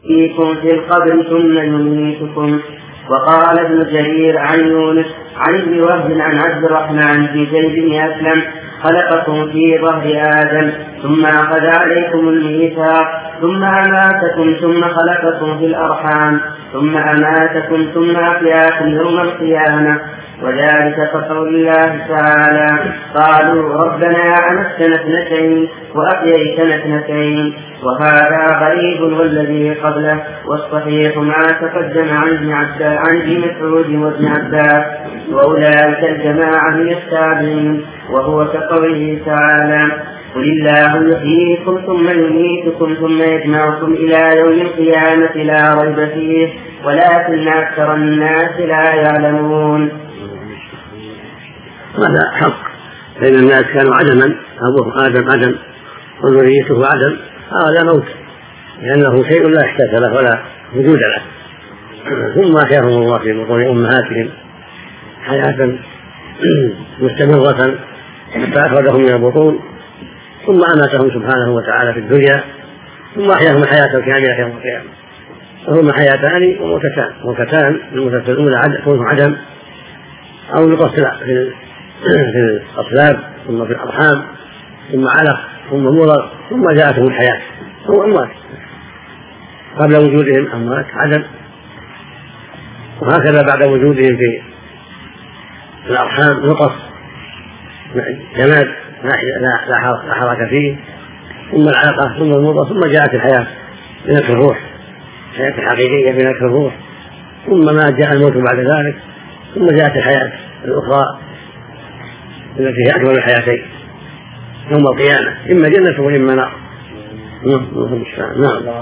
فيكم في القبر ثم يميتكم. وقال ابن جرير عن يونس عن ابن وهب عن عبد الرحمن بن زيد بن أسلم خلقكم في ظهر آدم ثم أخذ عليكم الميثاق ثم أماتكم ثم خلقكم في الأرحام ثم أماتكم ثم أحياكم يوم القيامة. وذلك كقول الله تعالى قالوا ربنا أمتنا اثنتين وأحييتنا اثنتين. وهذا غريب والذي قبله والصحيح ما تقدم عن ابن مسعود وابن عباس وأولئك الجماعة من التابعين. وهو كقوله تعالى قل الله يحييكم ثم يميتكم ثم يجمعكم إلى يوم القيامة لا ريب فيه ولكن أكثر الناس لا يعلمون. هذا حق، فإن الناس كانوا عدما، أبوه آدم عدم وذريته عدم، هذا موت لأنه شيء لا إحساس له ولا وجود له. ثم أحياهم الله في بطون أمهاتهم حياة مستمرة حتى أخرجهم من البطون ثم أماتهم سبحانه وتعالى في الدنيا ثم أحياهم الحياة الكاملة يوم القيامة. فهما حياتان وموتتان، الموتة الأولى كونه عدم أو نقص في الأصلاب ثم في الأرحام ثم علق ثم مرض ثم جاءتهم الحياة، هو أموات قبل وجودهم أموات عدم، وهكذا بعد وجودهم في الأرحام نقص جماد لا حركة فيه ثم العلقة ثم المرض ثم جاءت الحياة بنفس الروح، الحياة الحقيقية بنفس الروح، ثم ما جاء الموت بعد ذلك ثم جاءت الحياة الأخرى التي هي أكبر الحياتين يوم القيامة، إما جنة وإما نار. نعم.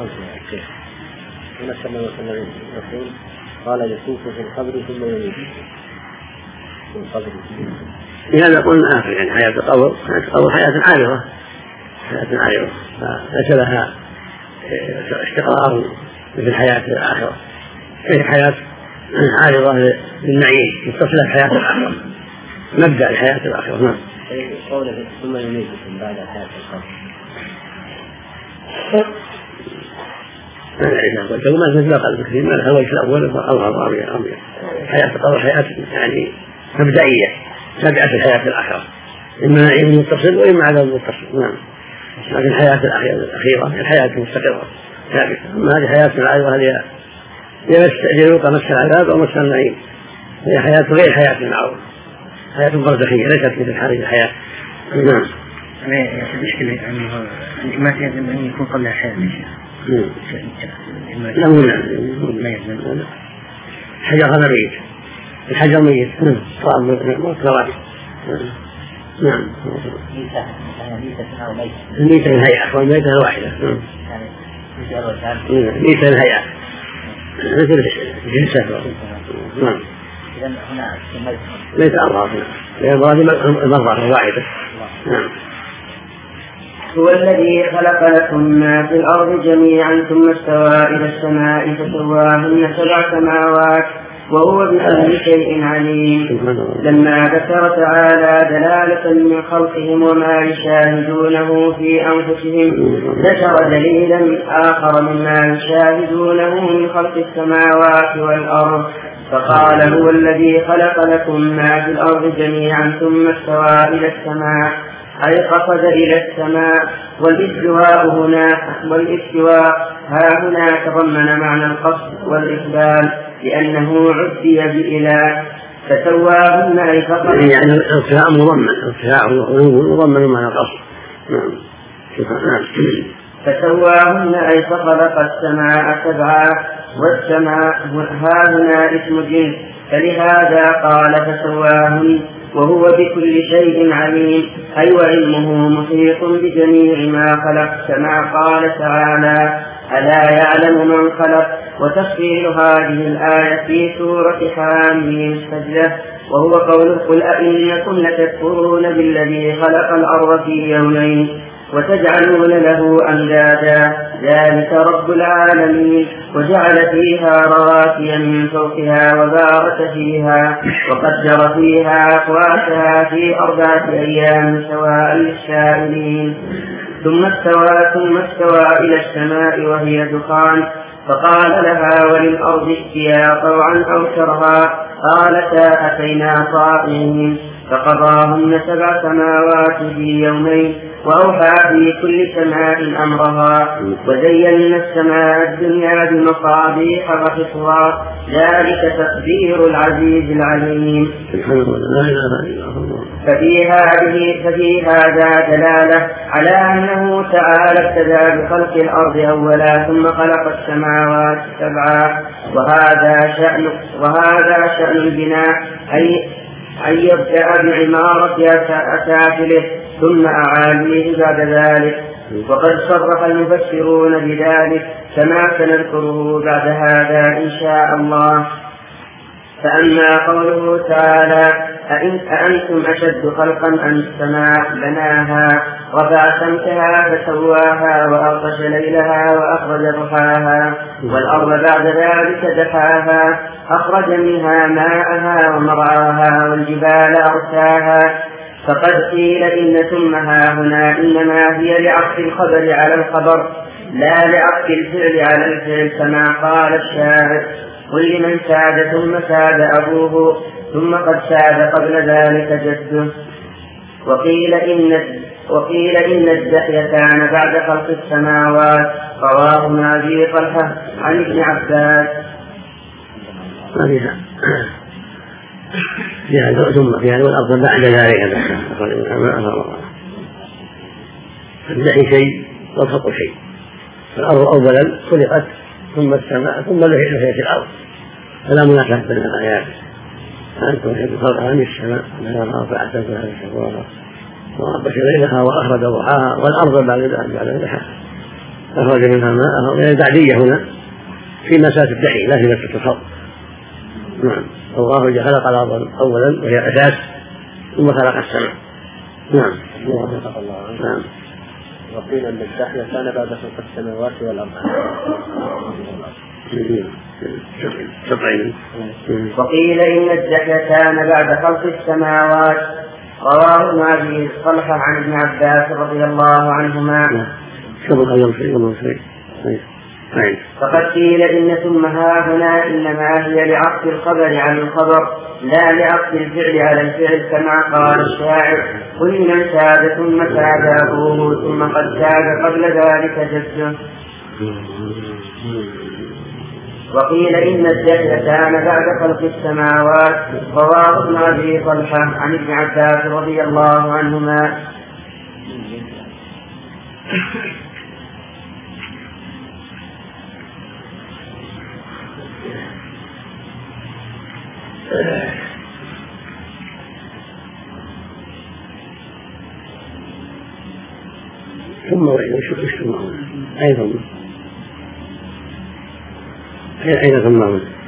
قال يسوق في القبر ثم يميت في القبر. لهذا قلنا آخر يعني حياة القبر حياة عارضة فليس لها استقرار مثل حياة الآخرة، هي حياة عارضة للنعيم متصلة بحياة الآخرة، نبدأ الحياة الآخرة. نعم. قوله ثم يميتكم بعد حياة القبر ما مثل قلب كثير ما لها وجه الأول أو حياة القبر حياة يعني مبدئية تابعة الحياة الآخرة، إما نعيم متصل وإما عذاب متصل. نعم. لكن الحياة الأخيرة الحياة المستقرة ثابتة. أما هذه حياة العارضة هذه يستأجرك مس العذاب أو مس النعيم، هي حياة غير حياة المعروف، حياة برزخية ليست مثل هذه الحياة. نعم. المشكلة أنه ما يلزم أن يكون قبلها حياة لا ما يلزم. الحجر هذا ميت، الحجر ميت. نعم. ميتة الهيئة والميتة الواحدة. ميتة الهيئة مثل الجنسة. نعم. ليس أربعة المرة واحدة. نعم. هو الذي خلق لكم ما في الأرض جميعا ثم استوى إلى السماء فسواهن 7 سماوات وهو بكل شيء عليم. لما ذكر تعالى دلالة من خلقهم وما يشاهدونه في أنفسهم ذكر دليلا آخر مما يشاهدونه من خلق السماوات والأرض فقال هو الذي خلق لكم ما في الأرض جميعا ثم استوى إلى السماء أي قصد إلى السماء. والاستواء ها هنا تضمن معنى القصد والإقبال لأنه عدي بإله فسواهن أي فقط يعني الارتفاع مضمن معنى القصد. فسواهن أي فخلق السماء 7 والسماء ها هنا اسم جنس فلهذا قال فسواهن وهو بكل شيء عليم أي وعلمه محيط بجميع ما خلق كما قال تعالى ألا يعلم من خلق. وتفصيل هذه الآية في سورة حاميم السجدة وهو قول قل أئنكم لتكفرون بالذي خلق الأرض في يومين وتجعلون له أندادا ذلك رب العالمين وجعل فيها رواسي من فوقها وبارك فيها وقدر فيها أقواتها في 4 أيام سواء للسائلين. ثم استوى إلى السماء وهي دخان فقال لها وللأرض ائتيا طوعا أو كرها قالتا أتينا طائعين فقضاهن 7 سماوات في يومين وأوحى في كل سماء أمرها وزينا السماء الدنيا بمصابيح وحفظا ذلك تقدير العزيز العليم. ففي هذا دلالة على أنه تعالى ابتدأ بخلق الأرض أولا ثم خلق السماوات 7 وهذا شأن البناء أن يبدأ بعمارة أسافله ثم أعاليه بعد ذلك. وقد صرح المفسرون بذلك كما سنذكره بعد هذا إن شاء الله. فأما قوله تعالى أأنتم أشد خلقا أم السماء بناها رفع سمكها فسواها وأغطش ليلها وأخرج ضحاها والأرض بعد ذلك دحاها أخرج منها ماءها ومرعاها والجبال أرساها. فقد قيل إن ثمها هنا إنما هي لعطف الخبر على الخبر لا لعطف الفعل على الفعل كما قال الشاعر قل لمن ساد ثم ساد أبوه ثم قد ساد قبل ذلك جده. وقيل إن الدحي كان بعد خلق السماوات رواه أبي طلحة عن ابن عباس. ثم في هذه الأرض بعد ذلك الدحي شيء والخلق شيء. الأرض أولا خلقت ثم السماء ثم لحيت الأرض فلا مناسبة بين الآيات. أنتم أشد خلقا عن السماء بناها رفع سمكها فسواها وأغطش ليلها وأخرج ضحاها والأرض بعد ذلك أخرج منها ماءها. يعني بعدية هنا في مسافة الدحي لا في مسافة الخلق. نعم الله خلق الأرض أولا وهي أساس ثم خلق السماء. نعم. نعم. وقيل أن الدحي كان بعد خلق السماوات والأرض. وقيل إن الدحي كان بعد خلق السماوات رواه أبي طلحة عن ابن عباس رضي الله عنهما. فقد قيل إن ثمها هنا إنما هي لعطف الخبر على الخبر لا لعطف الفعل على الفعل كما قال الشاعر قل من ساد ثم ساد أبوه ثم قد ساد قبل ذلك جده. وقيل إن الدحي كان بعد خلق السماوات رواه أبي طلحة عن ابن عباس رضي الله عنهما. ثم وش ثم أيضا أين ثم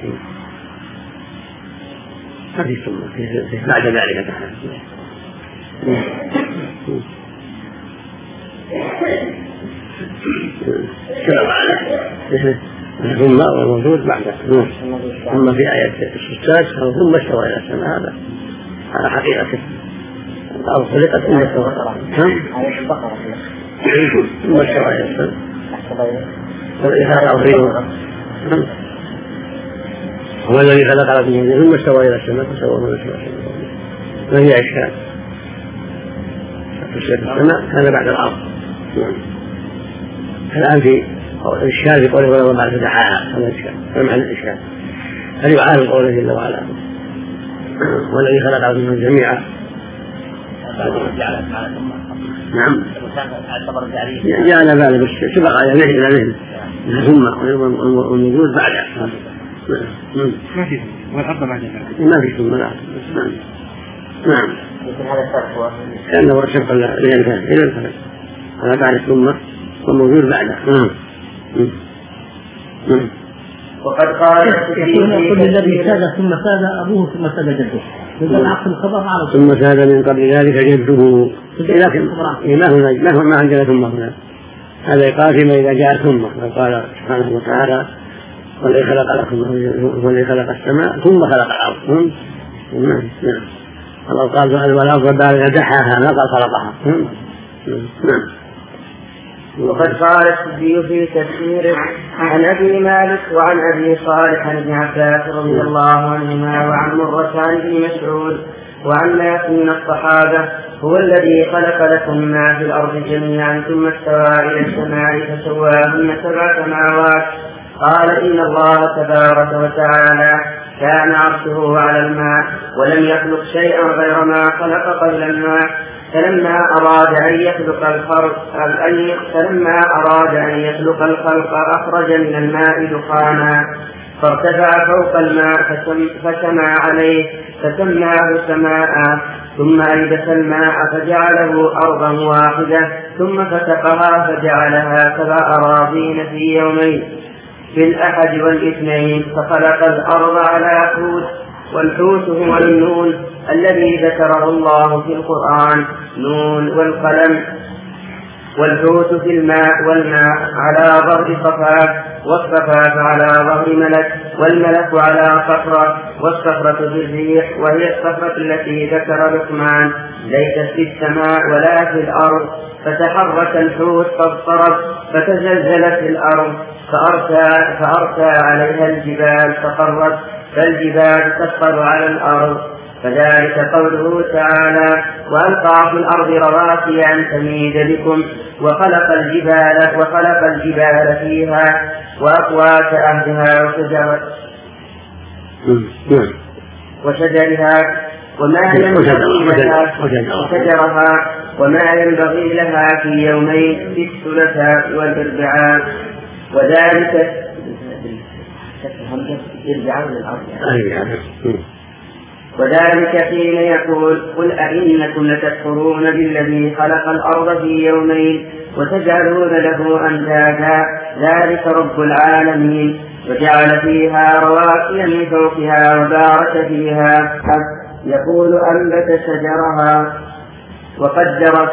ما في ثم بعد ذلك تعالى. ثم موجود بعد ثم في آية 6 ثم استوى إلى السماء. هذا على حقيقته الأرض خلقت ثم استوى ثم استوى إلى السماء هو الذي خلق لكم ثم استوى إلى السماء فسوى ما استوى ما هي إشكال. السماء كان بعد الأرض. الآن في الإشكال في قوله ولو بعد دحاها هذا الإشكال. ما معنى الإشكال؟ هل يعارض قوله جل وعلا والذي خلق لكم جميعا؟ نعم جعل ذلك سبق على ذهن إلى ذهن ثم والوجود بعدها. ما في والأرض بعد ذلك ما في ثم لا. نعم هذا الفرق كأنه الشرق إلى الفرق هذا بعد ثم والوجود بعدها. وقد قال يقول الذي ساد ثم ساد أبوه ثم ساد جده ثم ساد من قبل ذلك جده. لكن ما عندنا ثم هنا هذا يقال فيما إذا جاء ثم قال سبحانه وتعالى والذي خلق لكم والذي خلق السماء ثم خلق الأرض. نعم الله قال والأرض بعد دحاها ما قال خلقها. نعم وقد قال السدي في تفسيره عن أبي مالك وعن أبي صالح عن ابن عباس رضي الله عنهما وعن مرة عن ابن مسعود وعن ناس من الصحابة: هو الذي خلق لكم ما في الأرض جميعا ثم استوى إلى السماء فسواهن 7 سماوات. قال: إن الله تبارك وتعالى كان عرشه على الماء ولم يخلق شيئا غير ما خلق قبل الماء، فلما أراد أن يخلق الخلق أخرج من الماء دخانا فارتفع فوق الماء فسمى عليه فسماه سماء، ثم ألبس الماء فجعله أرضا واحدة ثم فسقها فجعلها 7 أراضين في يومين في الأحد والاثنين، فخلق الأرض على حوت، والحوت هو النون الذي ذكره الله في القرآن، نون والقلم، والحوت في الماء، والماء على ظهر صفاة، والصفاة على ظهر ملك، والملك على صخرة، والصخرة في الريح، وهي الصخرة التي ذكر لقمان ليست في السماء ولا في الأرض. فتحرك الحوت فاضطرب فتزلزلت الأرض فأرسى عليها الجبال فقرت، فالجبال تسقط على الأرض. فذلك قوله تعالى: وألقى في الأرض رواسي أن تميد بكم وخلق الجبال فيها وأقوات أهلها وشجرها وما ينبغي لها في يومين في الثلاثاء والأربعاء. وذلك حين يقول: قل أئنكم لتكفرون بالذي خلق الأرض في يومين وتجعلون له أندادا ذلك رب العالمين، وجعل فيها رواسي من فوقها وبارك فيها، يقول أنبت شجرها وقدر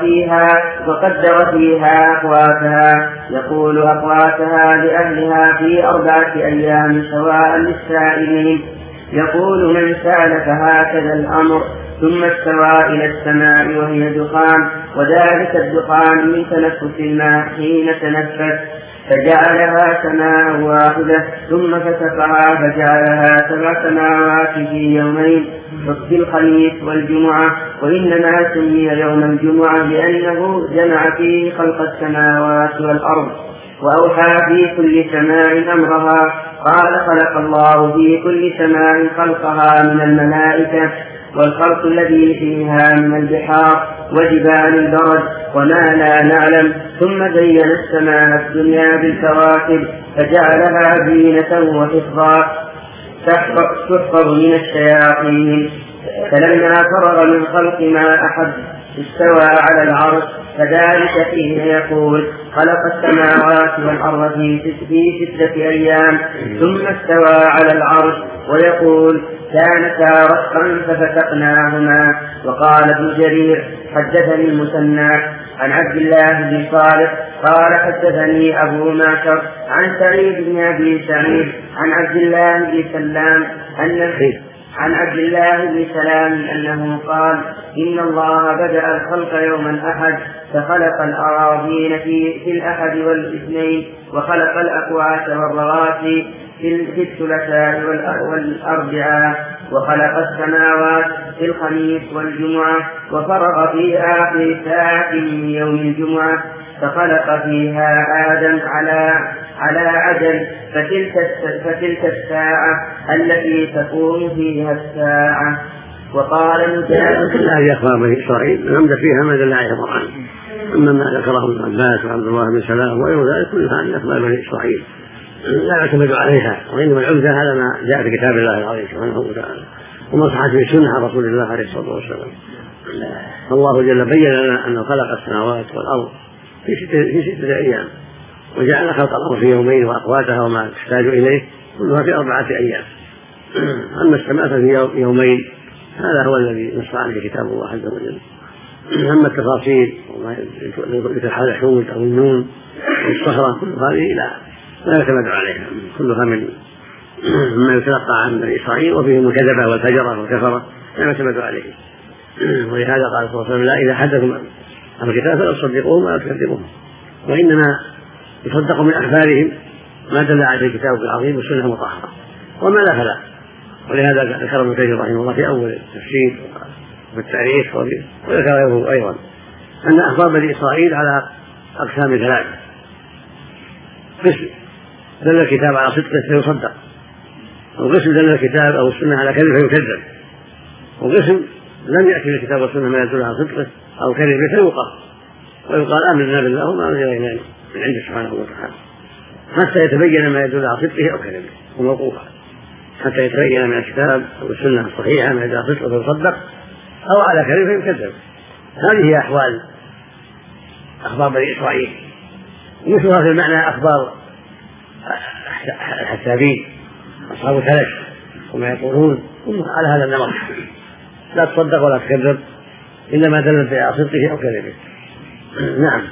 فيها أقواتها، يقول أقواتها لأهلها في 4 أيام سواء للسائلين، يقول من سأل فهكذا الأمر. ثم استوى إلى السماء وهي دخان، وذلك الدخان من تنفس الماء حين تنفس، فجعلها سماء واحدة ثم فسقها فجعلها 7 سماوات في يومين في الخميس والجمعة. وإنما سمي يوم الجمعة لأنه جمع فيه خلق السماوات والأرض وأوحى في كل سماء أمرها. قال: خلق الله في كل سماء خلقها من الملائكة، والخلق الذي فيها من البحار وجبال البرد وما لا نعلم. ثم زين السماء الدنيا بالكواكب فجعلها زينة وحفظا تحفظ من الشياطين. فلما فرغ من خلق ما أحب استوى على العرش. فذلك حين يقول: خلق السماوات والأرض في 6 أيام ثم استوى على العرش، ويقول: كانتا رتقا ففتقناهما. وقال ابن جرير: حدثني المثنى عن عبد الله بن صالح قال: حدثني أبو معشر عن سعيد بن أبي سعيد عن عبد الله بن سلام أنه قال: إن الله بدأ الخلق يوم الأحد فخلق الأراضين في الأحد والاثنين، وخلق الأقوات والرواسي في الثلاثاء والأربعاء، وخلق السماوات في الخميس والجمعة، وفرغ في آخر ساعة من يوم الجمعة فخلق فيها آدم على عجل، فتلك الساعة التي تقوم فيها الساعة. وقال مجاهد: هذه أخبار بني إسرائيل نمد فيها ما دل عليه القرآن، أما ما ذكره ابن عباس وعبد الله بن سلام وغير ذلك كل هذه أخبار بني إسرائيل لا يعتمد عليها، وإنما العمدة هذا ما جاء في كتاب الله العظيم سبحانه وتعالى وما صحت في سنة عن رسول الله عليه الصلاة والسلام. فالله جل بين لنا أنه خلق السماوات والأرض في 6 أيام، وجعل خلق الأرض في يومين وأقواتها وما تحتاج إليه كلها في 4 أيام. أما السماء في يومين هذا هو الذي نص عليه كتاب الله عز وجل. أما التفاصيل وما يتحال الحوت أو النون والصخرة كل هذه لا يعتمد عليها، كلها مما يتلقى عن بني إسرائيل، وفيهم الكذبة والفجرة والكفرة لا يعتمد عليه. ولهذا قال صلى الله عليه وسلم: لا إذا حدثوا الكتاب فلا تصدقوهم ولا تكذبوهم، وإنما يصدق من أخبارهم ما دل عليه الكتاب العظيم والسنة المطهرة، وما لا فلا. ولهذا ذكر ابن كثير رحمه الله في أول التفسير وفي التاريخ وذكر أيضا أن أخبار بني إسرائيل على أقسام ثلاثة: قسم دل الكتاب على صدقه فيصدق، وقسم دل الكتاب أو السنة على كذب فيكذب، وقسم لم يأتي الكتاب والسنة ما يدل على صدقه أو كذبه فيوقف ويقال آمنا بالله وما أنزل إلينا من عنده سبحانه وتعالى حتى يتبين ما يدل على صدقه أو كذبه وموقوفا، حتى يتبين من الكتاب والسنة الصحيحة ما يدل على صدقه فيصدق أو على كذبه فيكذب. هذه هي أحوال أخبار بني إسرائيل، مثلها في المعنى أخبار الحسابين أصحاب الكلش وما يقولون على هذا النمط، لا تصدق ولا تكذب إنما دلت على صدقه أو كذبه. نعم.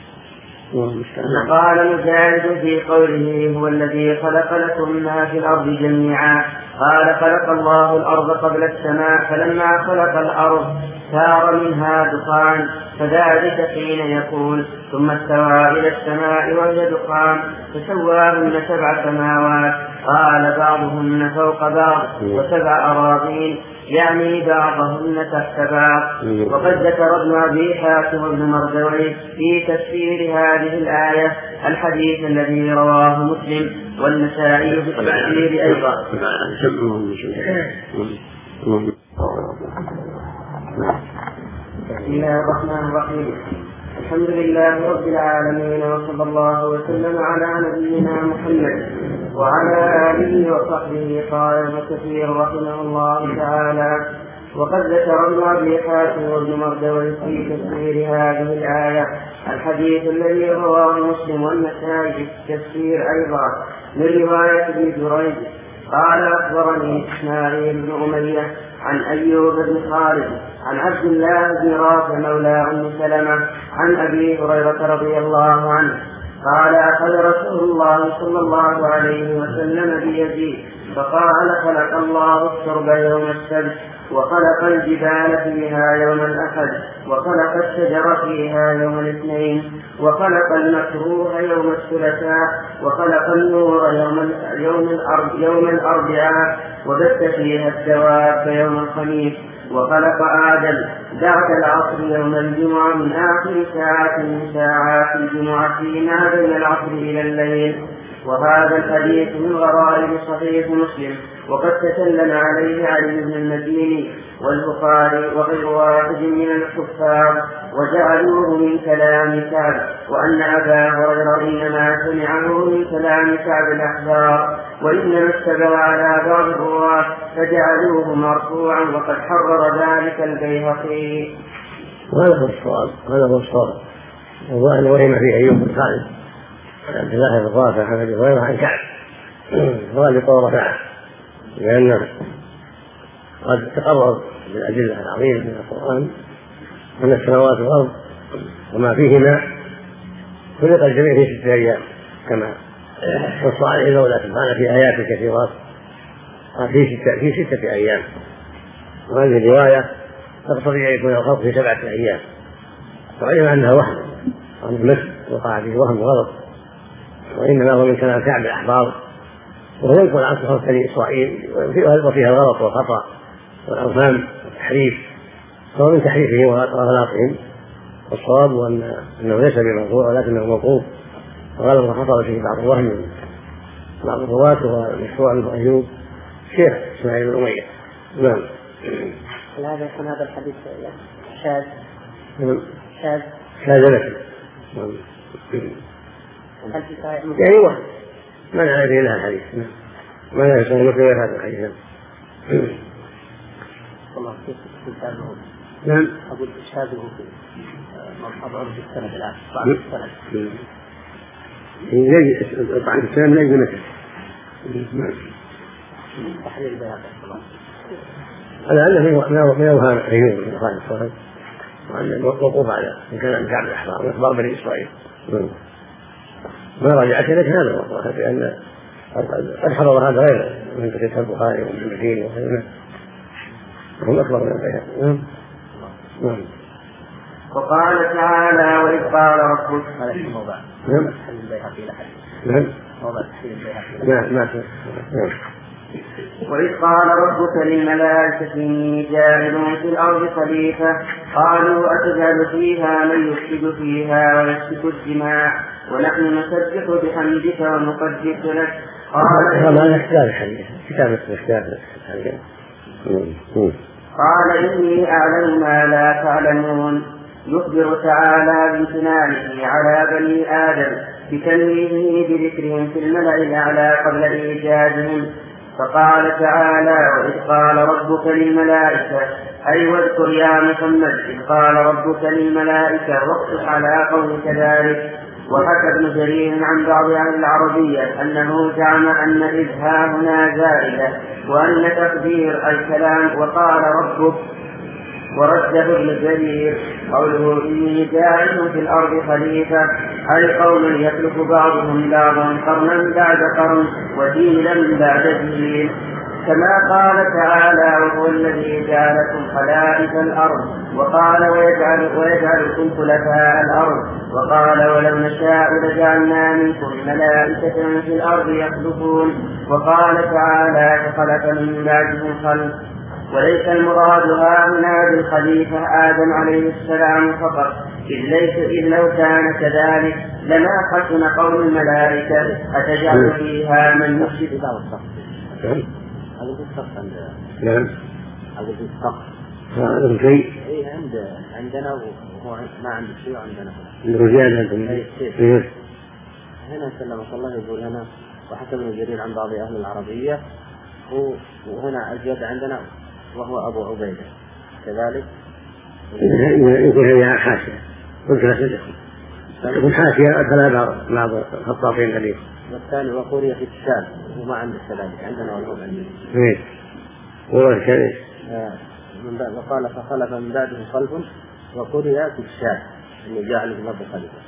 قال مجاهد في قوله هو الذي خلق لكم ما في الأرض جميعا، قال خلق الله الأرض قبل السماء، فلما خلق الأرض سار منها دخان، فذلك حين يقول ثم استوى إلى السماء وهي دخان فسواهن 7 سماوات، قال بعضهن فوق بعض و7 أراضين، يعني بعضهن تحت بعض. وقد ذكر ابن أبي حاتم وابن مردويه في تفسير هذه الآية الحديث الذي رواه مسلم والنسائي في التفسير أيضا. بسم الله الرحمن الرحيم، الحمد لله رب العالمين، وصلى الله وسلم على نبينا محمد وعلى آله وصحبه. قال ابن كثير رحمه الله تعالى: وقد ذكر ابن أبي حاتم وابن مردويه في تفسير هذه الآية الحديث الذي رواه مسلم والنسائي في التفسير أيضا من رواية ابن جريج قال: أخبرني إسماعيل بن أمية عن أيوب بن خالد عن عبد الله بن رافع مولى أم سلمة عن أبي هريرة رضي الله عنه قال: أخذ رسول الله صلى الله عليه وسلم بيدي فقال: خلق الله الترب يوم السبت، وخلق الجبال فيها يوم الأحد، وخلق الشجر فيها يوم الاثنين، وخلق المكروه يوم الثلاثاء، وخلق النور يوم الأربعاء، وبث فيها الدواب يوم الخميس، وخلق آدم بعد العصر يوم الجمعة من آخر ساعة من ساعات الجمعة فيما بين العصر إلى الليل. وهذا الحديث من غرائب صحيح مسلم، وقد تكلم عليه علي بن المديني والبخاري وغير واحد من الحفاظ وجعلوه من كلام كعب، وأن أبا هريرة إنما سمعه من كلام كعب الأحبار، وإنما استدل على بعض الرواة فجعلوه مرفوعا، وقد حرر ذلك البيهقي. وهذا هو الصواب والله وهم فيه أيوب بن خالد عبد الله بن رافع عن أبي هريرة عن كعب غالب ورفعه، لأنه قد تقرر بالأدلة العظيمة من القرآن أن السماوات والأرض وما فيهما خلق الجميع في 6 أيام كما نص عليه المولى سبحانه في آيات كثيرات في 6 أيام، وهذه الرواية تقتضي أن يكون الخلق في 7 أيام، وعلم أنها وهم وأن المسجد وقع فيه وهم غلط، وإنما هو من كلام كعب الأحبار، وهو ينقل عن صفات بني إسرائيل وفيها الغلط والخطأ والأوهام والتحريف، فهو من تحريفهم وغلاطهم. والصواب أنه ليس بمرفوع ولكنه موقوف، وغلط الخطأ فيه بعض الوهم من بعض الرواة، ومشروع بن أيوب شيخ إسماعيل بن أمية. نعم. هذا يكون هذا الحديث شاذ لك يعني وهم ما نعرف لها الحديث، ما نعرف مثل هذا الحديث. والله كيف تشابهه؟ نعم. أقول تشابهه في أضعف السند الآن بعض السند. طبعا السند من أجل مثل. تحليل بهذا هذا أنه من أوهام أيوب بن خالد وأن وقوف على كلام كعب الأحبار من أخبار بني إسرائيل. ما رجعت لك هذا والله، لأن قد حضر هذا غيره من كتاب البخاري ومن المديني وغيره، هم أكبر من البيهقي. وقال تعالى وإذ قال ربك وإذ قال ربك للملائكة إني جاعل في الأرض خليفة قالوا أتجعل فيها من يفسد فيها ويسفك الدماء ونحن نسبح بحمدك ونقدس لك قال إني أعلم ما لا تعلمون. يخبر تعالى بامتنانه على بني آدم بتنويهه بذكرهم في الملأ الأعلى قبل إيجادهم. فقال تعالى وإذ قال ربك للملائكة أي واذكر يا محمد إذ قال ربك للملائكة واقص على قولك ذلك. وحكى ابن جرير عن بعض أهل العربية أنه زعم أن إذ ها هنا زائدة وأن تقدير الكلام وقال ربك. ورده ابن جرير قوله إني جاعل في الأرض خليفة أي قوم يخلف بعضهم بعضا قرنا بعد قرن وجيلا بعد جيل كما قال تعالى وهو الذي جعلكم خلائف الأرض وقال ويجعلكم خلفاء الأرض وقال ولو نشاء لجعلنا منكم ملائكة في الأرض يخلفون وقال تعالى فخلف من بعدهم خلف. وليس المراد هنا بالخليفة آدم عليه السلام فقط إذ لو كان كذلك لما حسن قول الملائكة أتجعل فيها من يفسد نعم. هذا شيء عندنا وهو ما عنده شيء عندنا. هنا سلمك الله يقول هنا وحكى ابن جرير عن بعض أهل العربية وهنا أزيد عندنا وهو أبو عبيدة كذلك. يقول هي حاشية يكون حاشية أدخلها بعض الخطاطين قليل. والثاني وقوريا في الشام وما عند كذلك عندنا والهم عندنا. وقال فخلف من بعده خلف وقوريا في الشام اللي جاء في الأرض خليفة.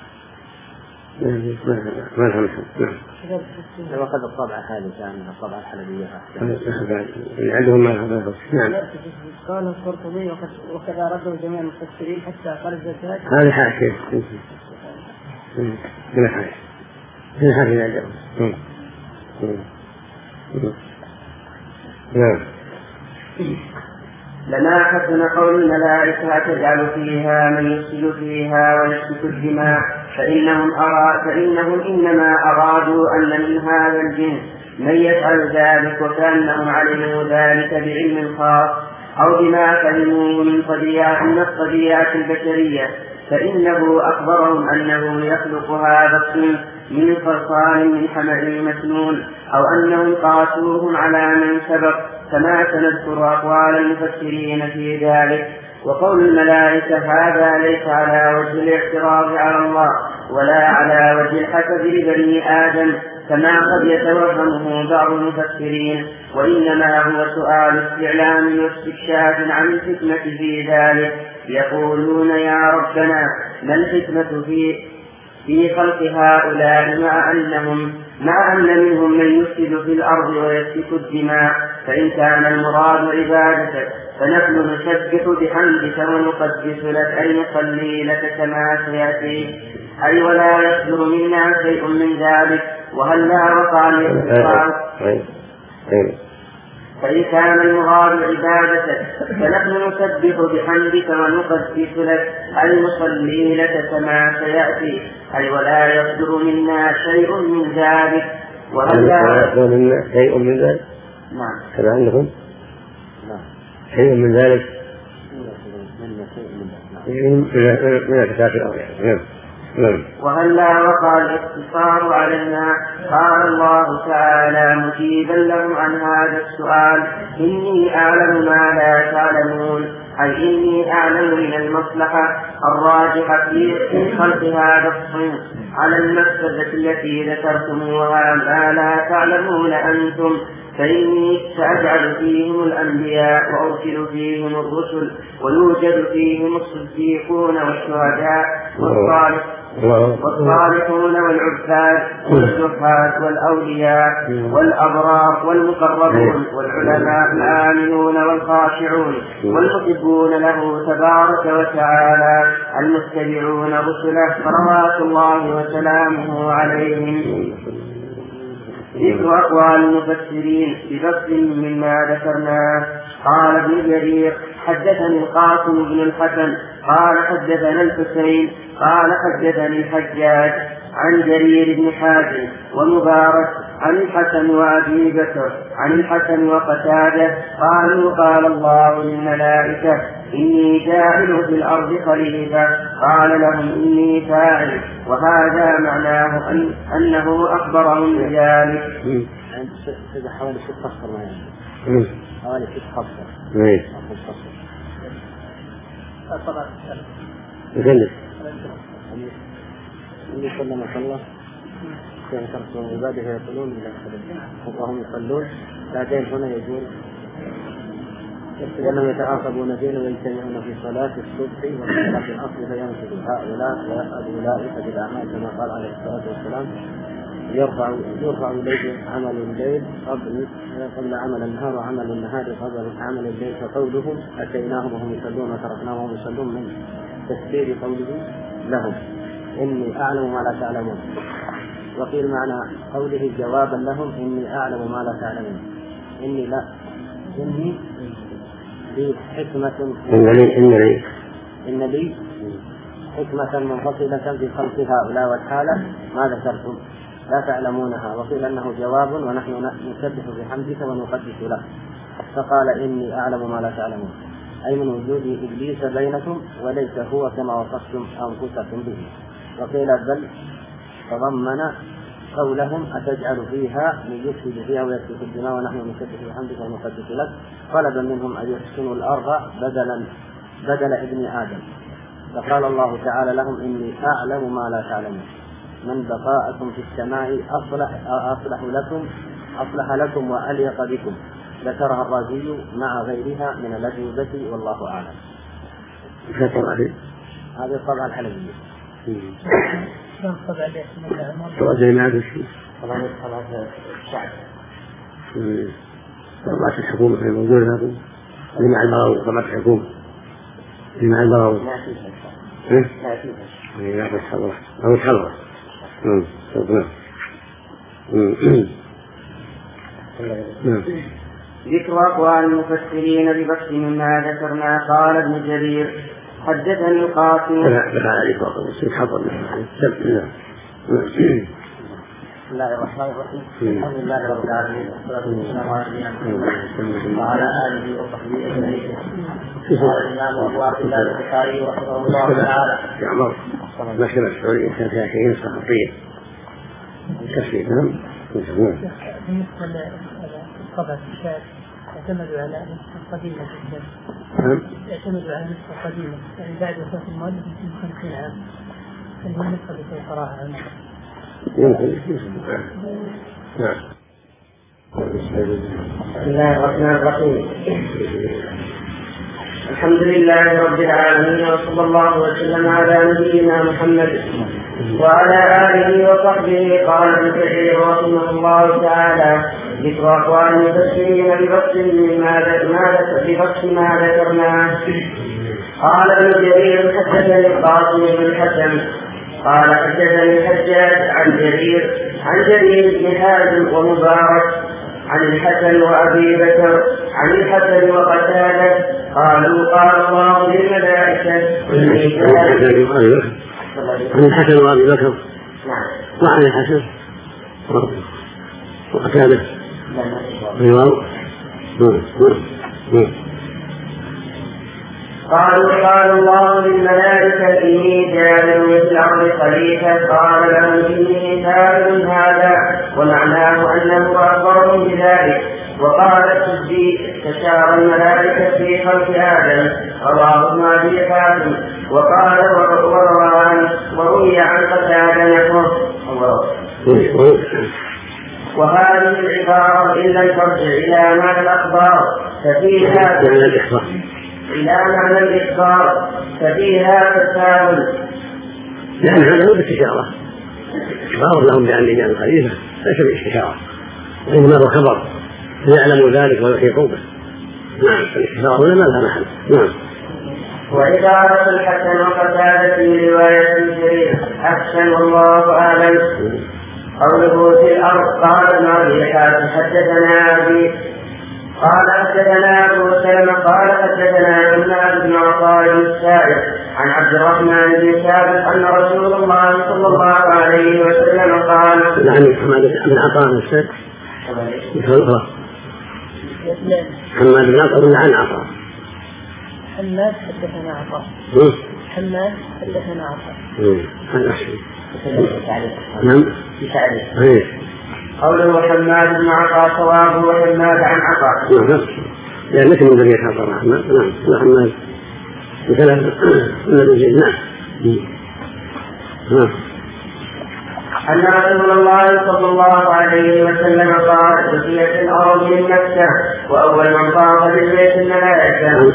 ما فهمت. لو أخذ الطبعة هذه كان الطبعة الحلبية عندهم ما هذا. نعم. قال القرطبي وكذا رده جميع المفسرين حتى قال الزكاة. هذه حاشية. من حاشية. من حاشية عندهم. نعم. لما حسن قول الملائكة تجعل فيها من يفسد فيها ويسفك الدماء فإنهم إنما أرادوا أن من هذا الجنس من يفعل ذلك وكأنهم علموا ذلك بعلم خاص أو بما فهموا من الطبيعة البشرية فإنه أخبرهم أنه يخلق هذا الصنف من صلصال من حمأ مسنون أو أنهم قاسوهم على من سبق كما سنذكر أقوال المفسرين في ذلك. وقول الملائكة هذا ليس على وجه الاعتراض على الله ولا على وجه الحسد لبني آدم كما قد يتوهمه بعض المفسرين وإنما هو سؤال استعلام واستكشاف عن الحكمة في ذلك. يقولون يا ربنا ما الحكمة في خلق هؤلاء مع أن منهم من يفسد في الأرض ويسفك الدماء فإن كان المراد عبادتك فنحن نسبح بحمدك ونقدس لك أي نصلي لك كما سيأتي أي ولا يصدر منا شيء من ذلك. وهل لا وقع الاستقرار فإن كان المراد عبادتك فنحن نسبح بحمدك ونقدس لك أي نصلي لك كما سيأتي أي ولا يصدر منا شيء من ذلك. وهل لا يصدر منا شيء من ذلك؟ نعم. هذا عندكم؟ شيء من ذلك من الكتاب الأول. وهل لا وقع الاقتصار علينا؟ قال الله تعالى مجيبا لهم عن هذا السؤال إني أعلم ما لا تعلمون أي إني أعلم من المصلحة الراجحة في خلق هذا الصنف على المفسدة التي ذكرتموها ما لا تعلمون أنتم فإني سأجعل فيهم الأنبياء وأرسل فيهم الرسل ويوجد فيهم الصديقون والشهداء والصالحون والعباد والزهاد والأولياء والأبرار والمقربون والعلماء الآمنون والخاشعون والمحبون له تبارك وتعالى المتبعون رسله صلوات الله وسلامه عليهم. ذكر أقوال المفسرين ببسط مما ذكرناه. قال ابن جرير حدثني القاسم بن الحسن قال حدثنا الحسين قال حدثني الحجاج عن جرير بن حازم ومبارك عن الحسن وأبي بكر عن الحسن وقتادة قالوا قال الله للملائكة إني جاعل في الأرض خليفة قال لهم إني فاعل، وهذا معناه أنه أخبرهم بذلك. حوالي 6 أشهر حوالي 6 أشهر. النبي صلى الله عليه وسلم كان ترك عباده يقولون وهم يصلون بعدين هنا يقول لأنهم يتعاقبون بين ويجتمعون في صلاة الصبح وصلاة العصر فينصب هؤلاء ويسأل أولئك بالأعمال كما قال عليه الصلاة والسلام يرفع إليه عمل الليل قبل عمل النهار وعمل النهار قبل عمل الليل، فقولهم أتيناهم وهم يصلون وتركناهم وهم يصلون من تفسير قوله لهم إني أعلم ما لا تعلمون. وقيل معنى قوله جوابا لهم إني أعلم ما لا تعلمون، إني لي حكمة إن لي حكمة منفصلة في خلق هؤلاء والحالة ما ذكرتم لا تعلمونها. وقيل أنه جواب ونحن نسبح بحمدك ونقدس له، فقال إني أعلم ما لا تعلمون، أي من وجود إبليس بينكم وليس هو كما وصفتم أنفسكم به. وقيل بل تضمن قولهم أتجعل فيها من يفسد فيها ويسفك الدماء ونحن نسبح بحمدك ونقدس لك، طلبا منهم أن يحسنوا الأرض بدل ابن آدم. فقال الله تعالى لهم إني أعلم ما لا تعلمون، من بقاءكم في السماء أصلح لكم وأليق بكم. ذكرها الرازي مع غيرها من الأجوبة والله أعلم. هذه الطبعة الحلبية. زي ما هذا الشيء طبعات الحكومة في موجود هذا جمع البراوي، طبعات الحكومة جمع البراوي لا تتحرك أو تحرك. ذكر أقوال المفسرين ببسط مما ذكرنا. قال ابن جرير حدثني القاسم بسم الله الرحمن الرحيم. الحمد لله رب العالمين والصلاة والسلام على نبينا محمد وعلى آله وصحبه أجمعين. قال الإمام أبو عبد الله البخاري رحمه الله تعالى في عمر مكتبة السعودية كان فيها شيء صحفية كثير. بالنسبة للطبع الشعر يعتمدوا على نسخة قديمة جدا. يعتمدوا على نسخة قديمة يعني بعد وفاة المؤلف يمكن 50 عام، اللي هي النسخة التي قراها عنه. بسم الله الرحمن الرحيم. الحمد لله رب العالمين وصلى الله وسلم على نبينا محمد وعلى آله وصحبه. قال ابن كثير رحمه الله تعالى ذكر أقوال المفسرين ببسط ما ذكرناه. قال ابن جرير حدثني القاسم بن الحسن قال حدثني الحجاج عن جرير بن حازم ومبارك عن الحسن وأبي بكر عن الحسن وقتادة قالوا قال الله للملائكة عن الحسن وأبي بكر وعن الحسن وقتادة قالوا قال الله للملائكة إني جاعل في الأرض خليفة قال لهم إني فاعل هذا، ومعناه أنه أخبرهم بذلك. وقال السدي استشار الملائكة في خلق آدم، رواه ابن أبي حاتم. وقال وروي عن قتادة نحوه. وهذه العبارة إن لم ترجع إلى معنى الأخبار ففيها تساؤل لأن هذا هو باستشارة، إخبار لهم بأن جاء الخليفة ليس باستشارة، وإنما هو خبر فيعلموا ذلك ويحيطوا به. نعم، الاستشارة هنا ما لها محل. نعم. وإذا عرف الحسن وقتادة في رواية الجرير أحسن الله أعلم قوله في الأرض. قال ابن أبي حاتم حدثنا أبي قال حدثنا أبو سلمة قال حدثنا عماد بن عطاء السائب عن عبد الرحمن بن ثابت أن رسول الله صلى الله عليه وسلم قال عن حماد بن عطاء السائب حماد بن عطاء عن عطاء حماد حدثنا عطاء حماد حدثنا عطاء هذا أحسن. نعم. قوله حماد بن عطاء صواب وحماد عن عطاء. نعم. لأن ليس من ذرية عطاء الرحمن. نعم. وحماد مثلا الذي نعم. نعم. أن رسول الله صلى الله عليه وسلم قال بقيت الأرض من مكة وأول من طاف بالبيت الملائكة.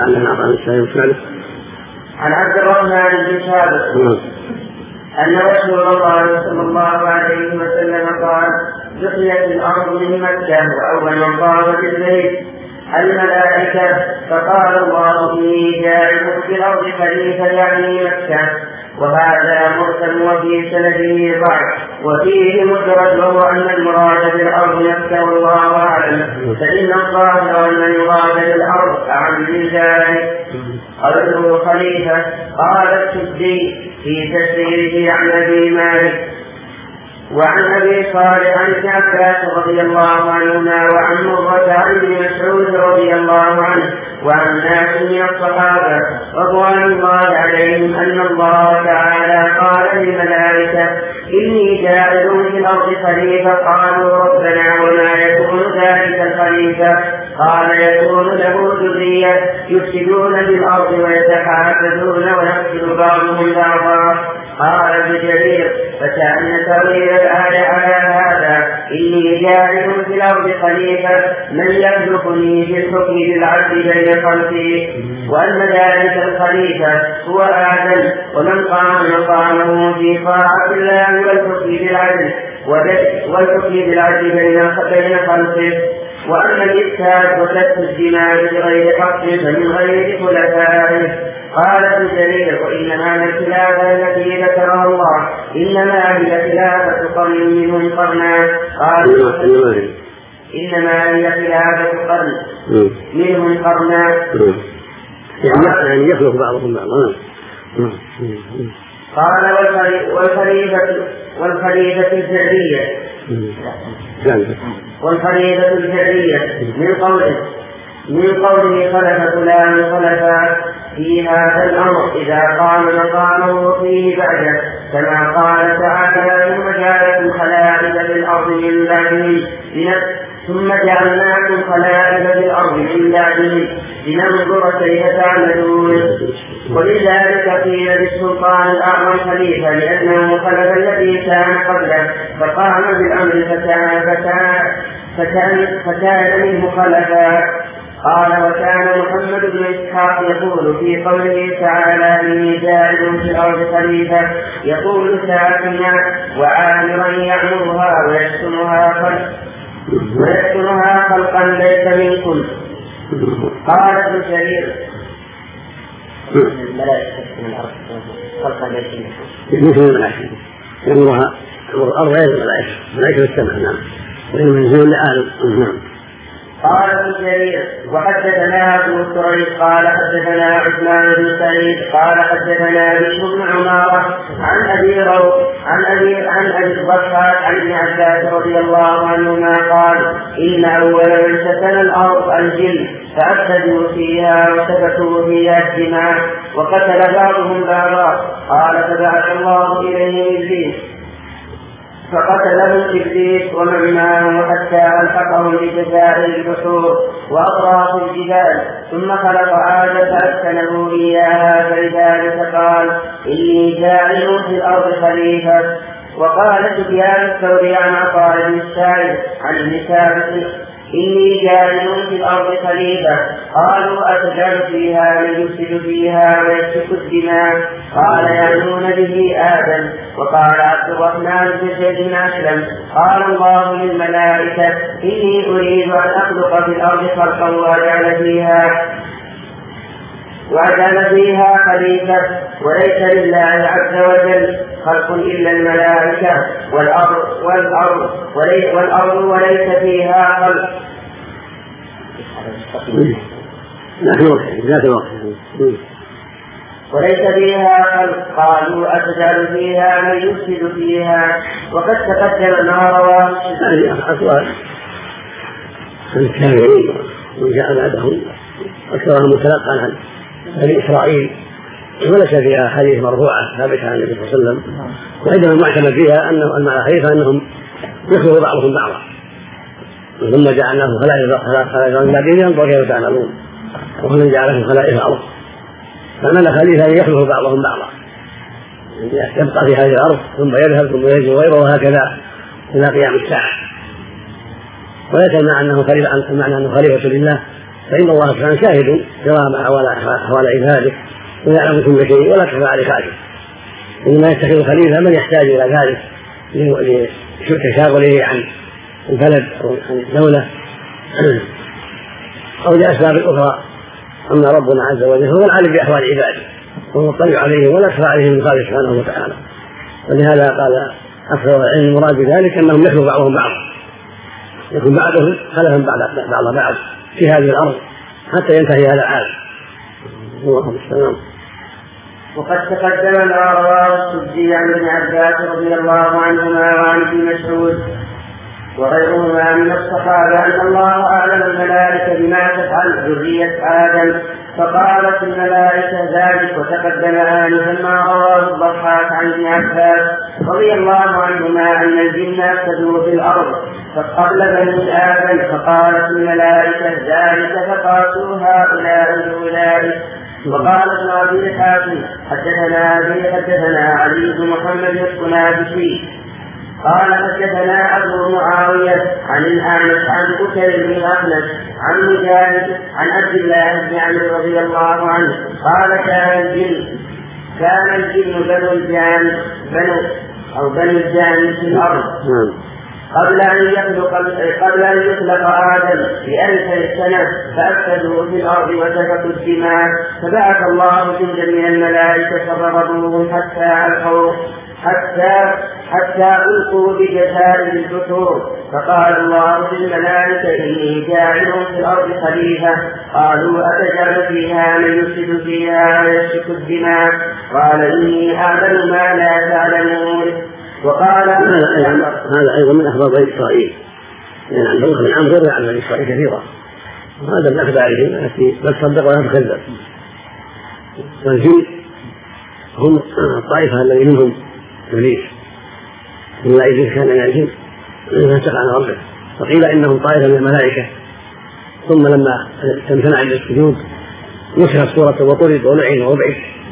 عن عبد الرحمن بن ثابت أن رسول الله صلى الله عليه وسلم قال بقيت الأرض من مكة وأول من طاف بالبيت الملائكة فقال الله إني جاعل في الأرض خليفة يعني مكة. وهذا مرسل وفي سنده ضعف وفيه مدرج وهو أن المراد بالأرض مكة والله أعلم فإن الظاهر أن المراد بالأرض أعم من ذلك. قوله خليفة قال السدي في تفسيره عن أبي مالك وعن أبي صالح عن ابن عباس رضي الله عنهما وعن مرة عن ابن مسعود رضي الله عنه وعن ناس من الصحابة رضوان الله عليهم أن الله تعالى قال للملائكة إني جاعل في الأرض خليفة. قالوا ربنا وما يكون ذلك الخليفة؟ قال يكون له ذرية يفسدون في الأرض ويتحاسدون ويقتل بعضهم بعضا. قال ابن جرير فكأن تأويل الآية على هذا إني جاعل في الأرض خليفة من يملكني في الحكم للعبد بين خلقه وأن ذلك الخليفة هو آدم ومن قام مقامه في طاعة الله والحكم بالعدل بين خلقه وأما الإفساد وسفك الدماء بغير حق فمن غير خلفائه. قال ابن جرير وإنما الخلافة التي ذكرها الله إنما هي خلافة قرن منهم قرنا. قال إنما هي خلافة قرن منهم قرنا يعني يخلق بعضهم بعضا. قال والخليفة الجعلية من قوله خلف فلان خلفا في هذا الأمر إذا قام مقامه فيه بعده كما قال تعالى ثم جعلكم خلائف في الأرض من بعدهم ثم جعلناكم خلائف في الأرض من بعدهم لننظر كيف تعملون. ولذلك قيل للسلطان الأعظم خليفة لأنه خلف الذي كان قبله فقام بالأمر فكان منه خلفا. قال وكان محمد بن إسحاق يقول في قوله تعالى إني جاعل في الأرض خليفة يقول ساكنا وعامرا يعمرها ويسكنها خلقا ليس منكم. قال ابن جرير الملائكة من الأرض خلقا ليس منكم الملائكة يأمرها الأرض غير الملائكة ملائكة السماء. نعم. وإن منزول لآل. نعم. قال ابن جرير وحدثنا أبو سعيد قال حدثنا عثمان بن سعيد قال حدثنا بشر بن عمارة عن أبي الضحاك عن ابن عباس رضي الله عنهما قال إن أول من سكن الأرض الجن فأفسدوا فيها وسفكوا فيها الدماء وقتل بعضهم بعضا. قال فبعث الله إليهم إبليس فقتلهم إبليس ومن معه حتى ألحقهم بجزائر البحور وأطراف الجبال ثم خلق آدم فأسكنه إياها فلذلك قال إني جاعل في الأرض خليفة. وقال سفيان الثوري عن عطاء بن السائب عن ابن ثابت إني جاعل في الأرض خليفة. قالوا أتجعل فيها من يفسد فيها ويسفك الدماء؟ قال يعنون به آدم. وقال عبد الرحمن بن زيد بن أسلم قال الله للملائكة إني أريد أن أخلق في الأرض خلقا وأجعل فيها خليفة، وليس لله عز وجل خلق إلا الملائكة والأرض وليس فيها خلق. وليس فيها خلق. قالوا أتجعل فيها من يفسد فيها؟ وقد تقدم ما رواه التابعين وجاء بعدهم أكثرهم متلقى عن بني إسرائيل، وليس فيها حديث مرفوعة ثابتة عن النبي صلى الله عليه وسلم. وعندما المعتمد فيها أن الحديث أنهم يخلق بعضهم بعضا، ثم جعلناه خلائف من بعدهم ينظر كيف تعملون، ومن جعلهم خلائف الأرض. فمن خليفة يخلق بعضهم بعضا، يبقى في هذه الأرض ثم يذهب ثم يجي غيره، وهكذا إلى قيام الساعة. وليس معنى أنه خليفة لله، فإن الله سبحانه شاهد كرام أحوال عباده ويعلم كل شيء ولا تخفى عليه خافية. إنما يتخذ خليفة من يحتاج إلى ذلك لتشاغله عن البلد أو عن الدولة أو لأسباب أخرى. أما ربنا عز وجل هو العالم بأحوال عباده وهو الطلع عليهم ولا تخفى عليهم من خالق سبحانه وتعالى. ولهذا قال أكثر العلم المراد بذلك أنهم يخلق بعضهم بعضا، يكون بعضهم خلفا بعض في هذه الأرض حتى ينتهي هذا العالم. اللهم السلام. وقد تقدم ما رواه السدي عن ابن عباس رضي الله عنهما وعن ابن مسعود وغيرهما من الصحابة أن الله أعلم الملائكة بما تفعل ذرية آدم، فقالت الملائكة ذلك. وتقدم آنفا ما رواه الضحاك عن ابن عباس رضي الله عنهما أن الجن أفسدوا في الأرض فقبل بني آدم، فقالت الملائكة ذلك فقاتوا هؤلاء أولئك. وقال ابن أبي حاتم حدثنا علي بن محمد الصنابسي قال حدثنا أبو معاوية عن الأعمش عن بكر بن أحمد عن مجاهد عن عبد الله بن عمرو رضي الله عنه قال كان الجن بنو الجان في الأرض قبل أن يخلق آدم ب1000 سنة، فأفسدوا في الأرض وسفكوا الدماء، فبعث الله جندا من الملائكة فضربوهم حتى ألقوا بجسائر البحور. فقال الله للملائكة إني جاعل في الأرض خليفة. قالوا أتجعل فيها من يفسد فيها ويسفك الدماء؟ قال إني أعلم ما لا تعلمون. وقال هذا أيضا من أخبار بني إسرائيل، يعني عبد الله بن عمرو روى عن بني إسرائيل كثيرا، وهذا من أخبارهم التي لا تصدق ولا تكذب. والجن هم الطائفة الذي منهم إبليس، إلا إذا كان من الجن فانتقى عن ربه، وقيل إنهم طائفة من الملائكة. ثم لما تمتنع عن السجود نشرت صورته وطرد ولعن وابعد.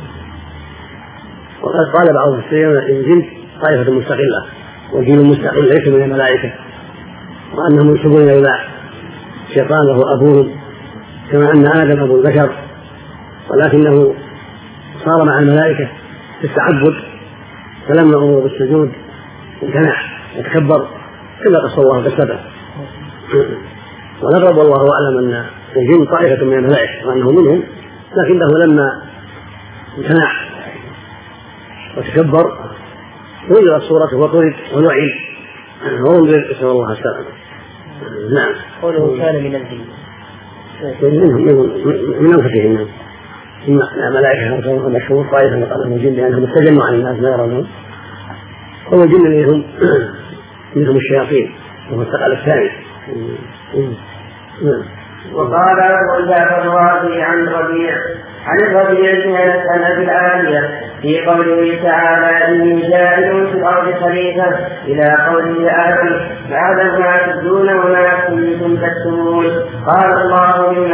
وقد قال بعض المفسرين الجن طائفة مستقلة والجن مستقل ليس من الملائكة، وأنهم ينسبون إلى الشيطان وهو أبوهم كما أن آدم أبو البشر، ولكنه صار مع الملائكة في التعبد، فلما أمر بالسجود امتنع وتكبر كما قص الله بالسبب. ونقرب والله أعلم أن الجن طائفة من الملائكة وأنه منهم، لكنه لما امتنع وتكبر غيرت صورته وطرد ولعن وانذر، نسأل الله السلامة. نعم. قوله كان من الجن من أنفسهم، الملائكة مشهور طائفة من الجن لأنهم استجنوا عن الناس ما يرونهم، هو الجن منهم الشياطين وهو الثقل الثاني. وقال أبو جعفر الرازي عن الربيع عن أبي العالية في قوله تعالى إني جاعل في الأرض خليفة إلى قوله بعد ما تبدون وما كنتم تكتمون. قال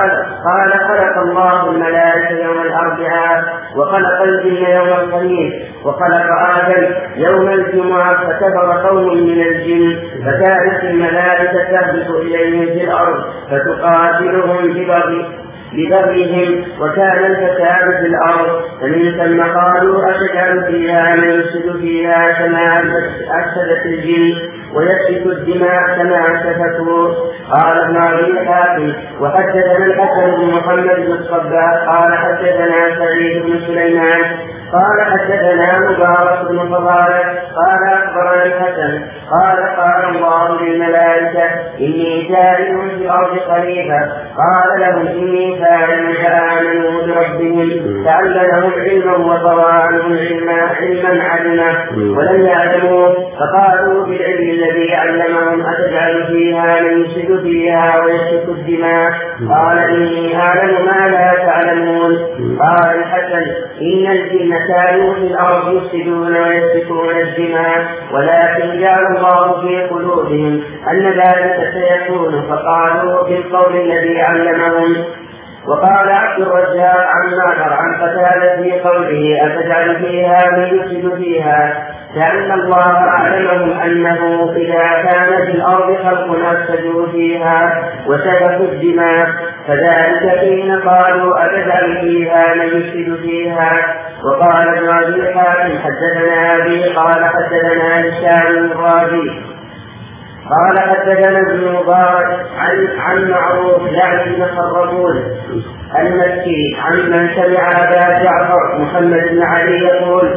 قال خلق الله الملائكة يوم الأربعاء وخلق الجن يوم الخميس وخلق آدم يوم الجمعة فكفر قوم من الجن فكانت الملائكة تهبط إليهم في الأرض فتقاتلهم ببغيهم وكان الفساد في الأرض فمن ثم قالوا أتجعل فيها من يفسد فيها كما أفسدت الجن ويسفك الدماء كما سفكوا. قال ابن أبي حاتم وحدثنا الحسن بن محمد بن الصباح قال حدثنا سعيد بن سليمان قال حدثنا مبارك بن فضالة قال أخبرنا الحسن قال الله للملائكة إني جاعل في الأرض خليفة قال لهم إني فاعل فآمنوا بربهم فعلمهم علما وطوى عنهم علما علما ولم يعلموا فقالوا بالعلم الذي علمهم أتجعل فيها من يفسد فيها ويسفك الدماء قال إني أعلم ما لا تعلمون. قال الحسن إن الجن كانوا في الأرض يفسدون ويسفكون الدماء ولكن جعل الله في قلوبهم أن ذلك سيكون فقالوا بالقول الذي علمهم. وقال عبد الرزاق عن معمر عن قتادة في قوله أتجعل فيها من يفسد فيها كأن الله أعلمهم أنه إذا كان في الأرض خلق أفسدوا فيها وسفكوا الدماء فذلك حين قالوا أتجعل فيها من يفسد فيها. وقال ابن أبي حاتم حدثنا أبي قال حدثنا هشام الرازي قال حدثنا ابن مبارك عن معروف يعني بن خربون المكي عن من سمع أبا جعفر محمد بن علي يقول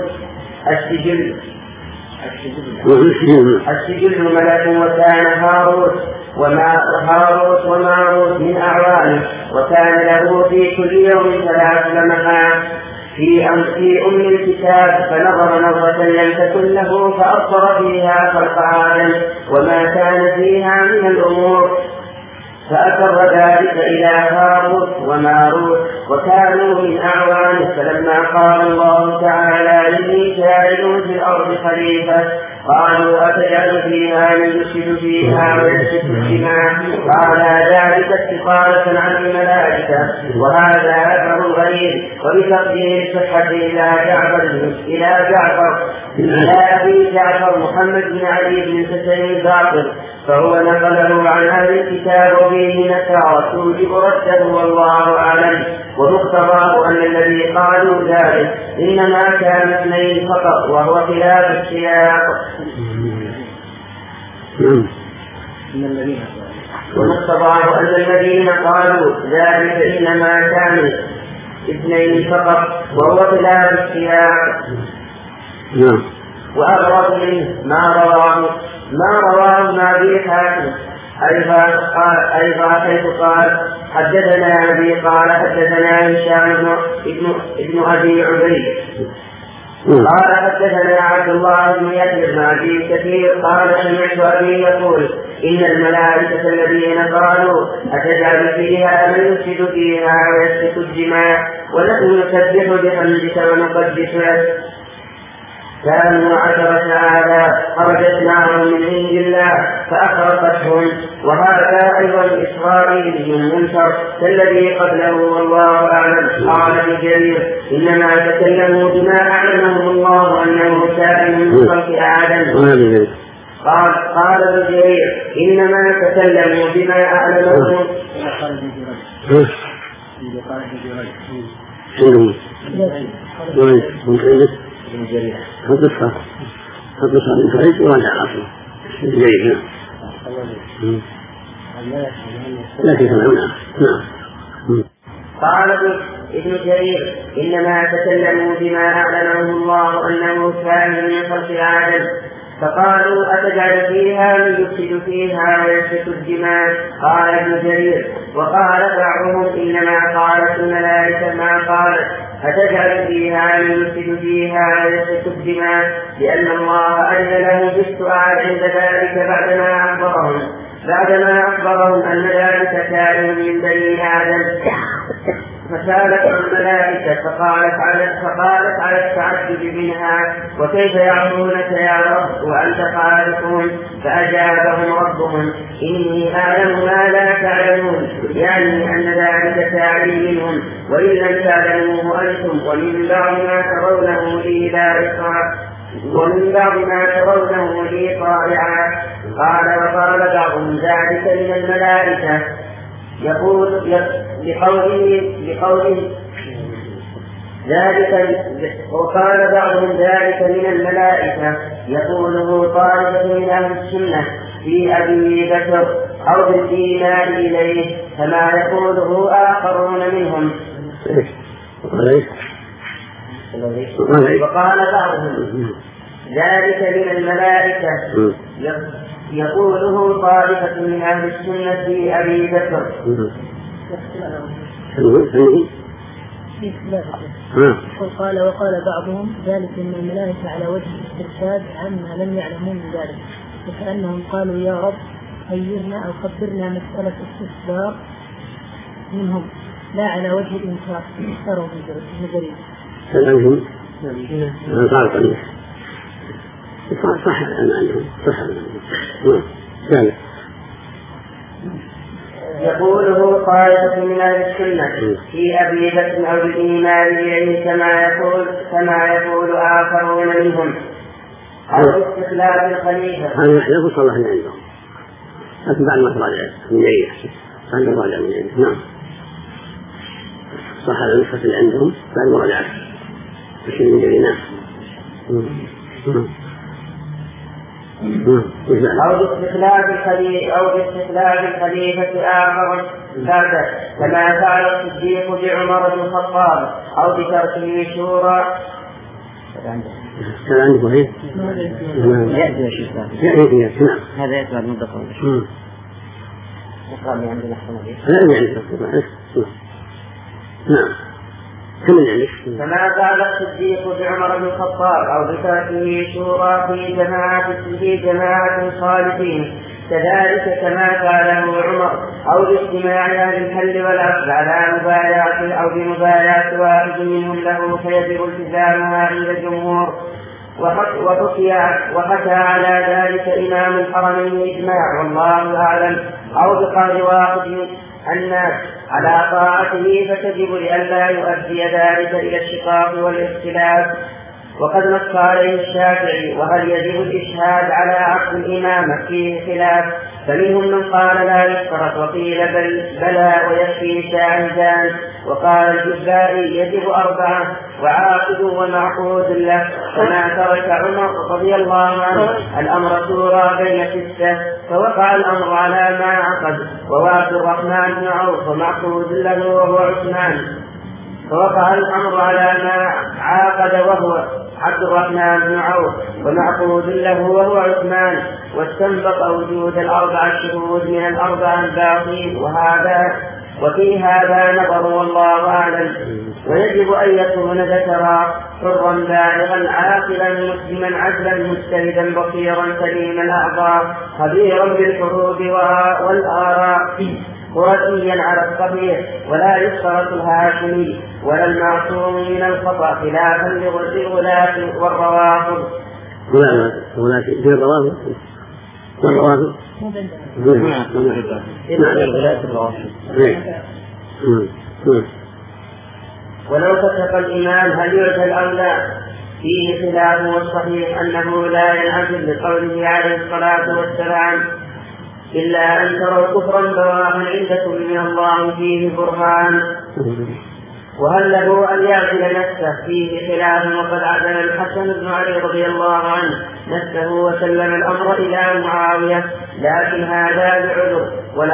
السجل ملك وكان هاروت وماروت من أعوانه وكان له في كل يوم 3 لمحات في أم الكتاب فنظر نظرة لم تكن له فأبصر فيها خلق آدم وما كان فيها من الأمور فأسر ذلك إلى هاروت وماروت وكانوا من أعوانه. فلما قال الله تعالى إني جاعل في الأرض خليفة قالوا أتجعل فيها من يفسد فيها ويسفك الدماء قال ذلك استقالة عن الملائكة وهذا أثر غريب. وبتقدير الصحة إلى أبي جعفر محمد بن علي بن حسين الباقر فهو نقله عن أهل الكتاب وفيه نكرة توجب رده والله أعلم. ومقتضاه أن الذي قالوا ذلك إنما كان 2 فقط وهو خلاف السياق. ومقتضاه أن الذين قالوا ذلك إنما كان 2 فقط وهو خلاف السياق. وأغرب منه ما رواه ابن أبي حاتم أيضا حيث قال حدثنا أبي قال حدثنا هشام ابن أبي عبيد قال حدثنا عبد الله بن يحيى بن أبي كثير قال سمعت أبي يقول إن الملائكة الذين قالوا أتجعل فيها من يفسد فيها ويسفك الدماء ونحن نسبح بحمدك ونقدس لك كانوا 10 آلاف خرجت نار من عند الله فأخرقتهم. وهذا أيضا إسرائيلي منكر كالذي قبله والله أعلم. قال ابن جرير إنما تكلموا بما أعلمهم الله أنه كائن من خلق آدم. قال ابن جرير إنما تكلموا بما أعلمهم قال ابن جرير إنما تكلموا بما أعلمه الله أنه كان من خلق آدم فقالوا أتجعل فيها من يفسد فيها ويسفك الدماء. قال ابن جرير وقال بعضهم إنما قالت الملائكة ما قالت أتجعل فيها من يفسد فيها ويسفك الدماء لأن الله أذن له بالسؤال عند ذلك بعدما أخبرهم بعدما أخبرهم أن ذلك كائن من بني آدم. فسالت الملائكة فقالت على التعجب منها: وكيف يعصونك يا رب وأنت خالقهم؟ فأجابهم ربهم: إني أعلم ما لا تعلمون، يعني أن ذلك تعلم منهم، وإن لم تعلموه أنتم ومن بعض ما ترونه لي طائعا. قال: وقال بعضهم ذلك من الملائكة وقال بعضهم ذلك من الملائكة يقوله طائفة من أهل السنة في أبي بكر أو بالإيمان إليه كما يقوله آخرون منهم. وقال بعضهم ذلك من الملائكة يقوله طائفة من أهل السنة في أبي بكر. وقال بعضهم ذلك من الملائكة على وجه الاسترشاد عما لم يعلموا من ذلك، وكأنهم قالوا: يا رب خيرنا أو خبرنا مسألة الاستكبار منهم لا على وجه الإنكار. اختاروا بجريد صح عنهم. يقوله طائفة من أهل السنة في أبي بكر أو بالإيمان إليه كما يقول آخرون منهم، أو استخلاف الخليفة. هذا يحلف صلى الله عليه عندهم، لكن بعد ما تراجع من عينه بعد ما راجع من عينه. نعم، صح على النسخة اللي عندهم بعد ما راجع بشيء من جرينا. أو باستخلاف الخليفة آخر بعده كما فعل الصديق بعمر بن الخطاب أو بتركه شورى. كان عنده هي هذا يتبع المدخل. نعم، كما فعل الصديق بعمر بن الخطاب أو بتركه شورى في جماعة صالحين، كذلك كما فعله عمر، أو باجتماع أهل الحل والعقد على مبايعته أو بمبايعة واحد منهم له فيجب التزامها عند الجمهور. وحكى على ذلك إمام الحرمين إجماع والله أعلم. أو بقول واحد الناس على طاعته فتجب لئلا يؤدي ذلك إلى الشقاق والاختلاف. وقد نص عليه الشافعي: وهل يجب الإشهاد على عقد الإمامة؟ فيه خلاف، فمنهم من قال لا يشترط، وقيل بلى ويكفي شاهدان. وقال الجزائي: يجب 4 وعاقد ومعقود له، كما ترك عمر رضي الله عنه الأمر شورى بين 6، فوقع الأمر على ما عقد وعبد الرحمن بن عوف ومعقود له وهو عثمان. فوقع الأمر على ما عاقد وهو عبد الرحمن بن عوف ومعقود له وهو عثمان، واستنبط وجود 4 شهود من 4 الباقين، وفي هذا نظر والله أعلم. ويجب أن يكون ذكرا حرا بالغا عاقلا مسلما عدلا مجتهدا بصيرا سليم الأعضاء خبيرا بالحروب والآراء قرشيا على الصحيح، ولا يشترط الهاشمي ولا المعصوم من الخطأ خلافا للغلاة والروافض. ولو فتق الإمام هل يعزل أو لا؟ فيه خلاف، والصحيح أنه لا ينعزل لقوله عليه الصلاة والسلام: إلا أن تروا كفرا بواحا عندكم من الله فيه برهان. وهل له أن يعزل نفسه؟ فيه خلاف، وقد عزل الحسن بن علي رضي الله عنه نفسه وسلم الأمر إلى معاوية، لكن هذا بعذر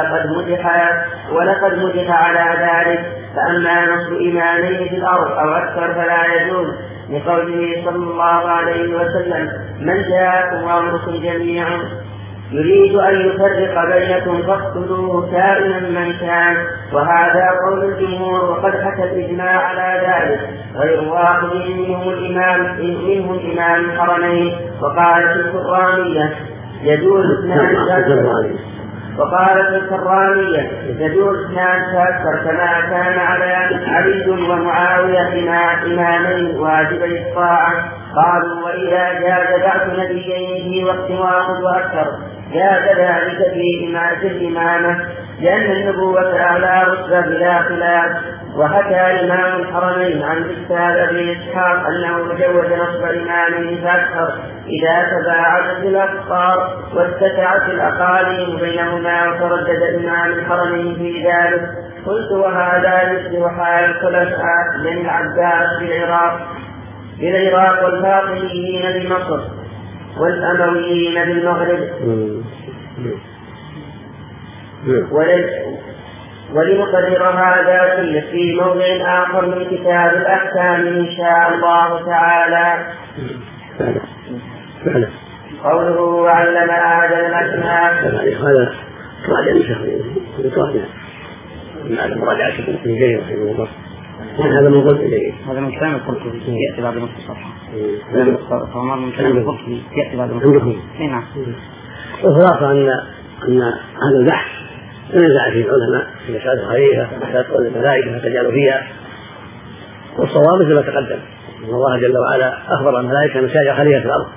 ولقد مدح على ذلك. فأما نصب إمامين في الأرض أو أكثر فلا يجوز، لقوله صلى الله عليه وسلم: من جاءكم وأمركم جميعا يريد أن يفرق بينكم فاقتلوه كائنا من كان. وهذا قول الجمهور، وقد حكى الإجماع على ذلك غير واحد منهم إمام الحرمين. وقال في القرآنية: يجوز وقالت الكرامية يجوز اثنان فأكثر كما كان علي ومعاوية إمامين واجبي الطاعة. قالوا وإذا جاز بعث نبيين في وقت واحد وأكثر جاز ذلك في الإمامة لأن النبوة أعلى رتبة بلا خلاف. وحكى إمام الحرمين عن الأستاذ بن إسحاق أنه تجوز نصب إمام فأكثر إذا تباعدت الأقطار واتسعت الأقاليم بينهما وتردد إمام الحرمين في ذلك. قلت وهذا يشبه حال الخلفاء بن العباس بالعراق والفاطميين بمصر والأمويين بالمغرب. ولنقرر هذا كله في موضع آخر من كتاب الأحكام إن شاء الله تعالى. قوله وعلم آدم الأسماء. هذا راجع مشاهير هذا مراجعة ابن جرير رحمه الله. هذا من قلت إليه. هذا من كلام القرطبي يأتي بعد نصف صفحة. فمر من كلام القرطبي يأتي بعد نصف صفحة. نعم. وخلاصة أن هذا البحث نزع فيه العلماء في مسألة الخليفة مسألة قول الملائكة فتجعلوا فيها. والصواب مثل ما تقدم أن الله جل وعلا أخبر الملائكة مساجد خليفة في الأرض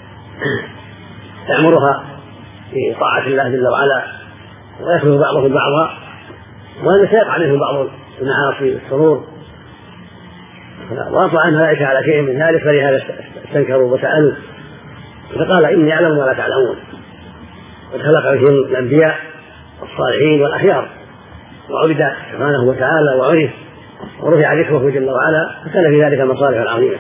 يأمرها في طاعة الله جل وعلا ويخلق بعضهم بعضا وهذا سيقع منه بعض المعاصي والسرور. وأطلع الملائكة على شيء من ذلك فلهذا استنكروا وسألوا فقال إني أعلم ما لا تعلمون. وخلق فيهم الأنبياء والصالحين والأخيار وعبد سبحانه وتعالى وعرف ورفع ذكره جل وعلا فكان في ذلك المصالح العظيمة.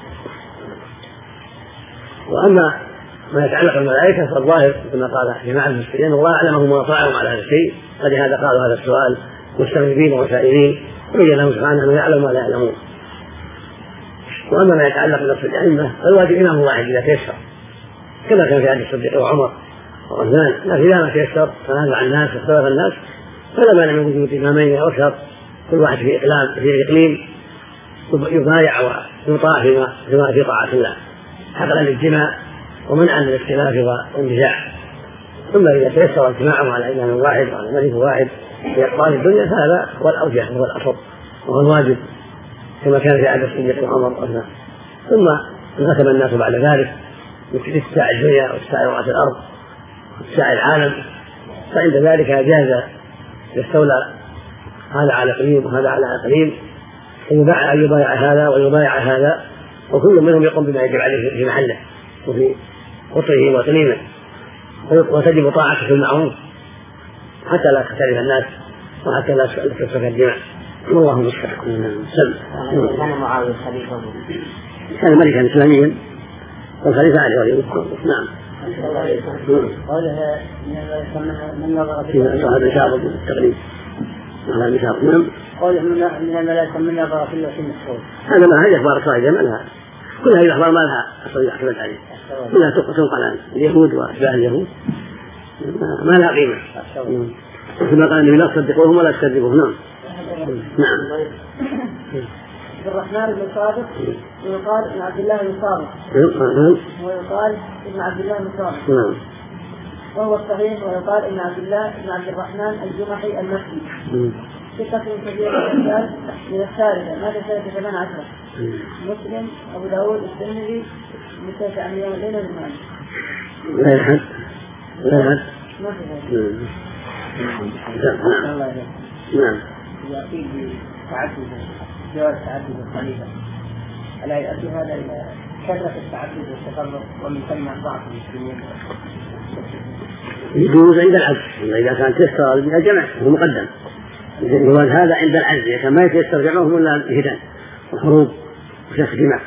وأما ما يتعلق بالملائكة فالظاهر كما قال جماعة المسلمين الله أعلمهم وأطاعهم على هذا الشيء فلهذا قالوا هذا السؤال مستغربين وسائلين وبين لهم سبحانه أنه يعلم ما لا يعلمون. وأما ما يتعلق بنص الأئمة فالواجب إمام واحد إذا تيسر كما كان في عهد الصديق وعمر وعثمان. لكن إذا ما تيسر فنازع الناس واختلف الناس فلا مانع من وجود إمامين أو أكثر كل واحد في إقليم يبايع ويطاع فيما في طاعة الله حقا للجماع ومنعا للاختلاف والنزاع. ثم إذا تيسر اجتماعهم على إمام واحد وعلى ملك واحد في أقطار الدنيا فهذا هو الأوجه وهو الأصل وهو الواجب كما كان في عهد الصديق وعمر وعثمان. ثم انقسم الناس بعد ذلك لاتساع الدنيا واتساع رأس الأرض واتساع العالم فعند ذلك جاز يستولى هذا على إقليم وهذا على إقليم أن يبايع هذا ويبايع هذا وكل منهم يقوم بما يجب عليه في محله وفي قصره وإقليمه وتجب طاعته في المعروف حتى لا تختلف الناس وحتى لا تسفك الدماء. والله المستعان. كان معاوية خليفة كان ملكا إسلاميا والخليفة عليه ولي الأمر. نعم. قوله من نظر في هذا شعب التقليد على المشاط. نعم. قوله من الملائكة من نظر في المسعود هذا ما هي أخبار صحيحة ما لها كل هذه الأخبار ما لها أصل يعتمد عليه كلها تنقل عن اليهود وأتباع اليهود ما لها قيمة. كما قال النبي لا تصدقوهم ولا تكذبوهم. نعم. نعم. الرحمن بن صادق ويقال ابن عبد الله بن صادق ويقال ابن عبد الله بن صادق وهو الصحيح ويقال ابن عبد الله بن عبد الرحمن الجمحي المكي ثقة كبيرة من الثالثة ماذا سنة 18 مسلم أبو داود الترمذي متابع عن يوم الليلة بالمعنى لا يحد ما في نعم. يأتي بتعدد جواز تعدد الخليفة ألا يؤدي هذا إلى كثرة التعدد والتفرق ومن ثم ضعف المسلمين؟ يجوز عند العجز إذا كان تيسر الجمع هو مقدم جواز هذا عند العجز إذا كان ما يتيسر جمعهم إلا الهدان والحروب وشخ جمع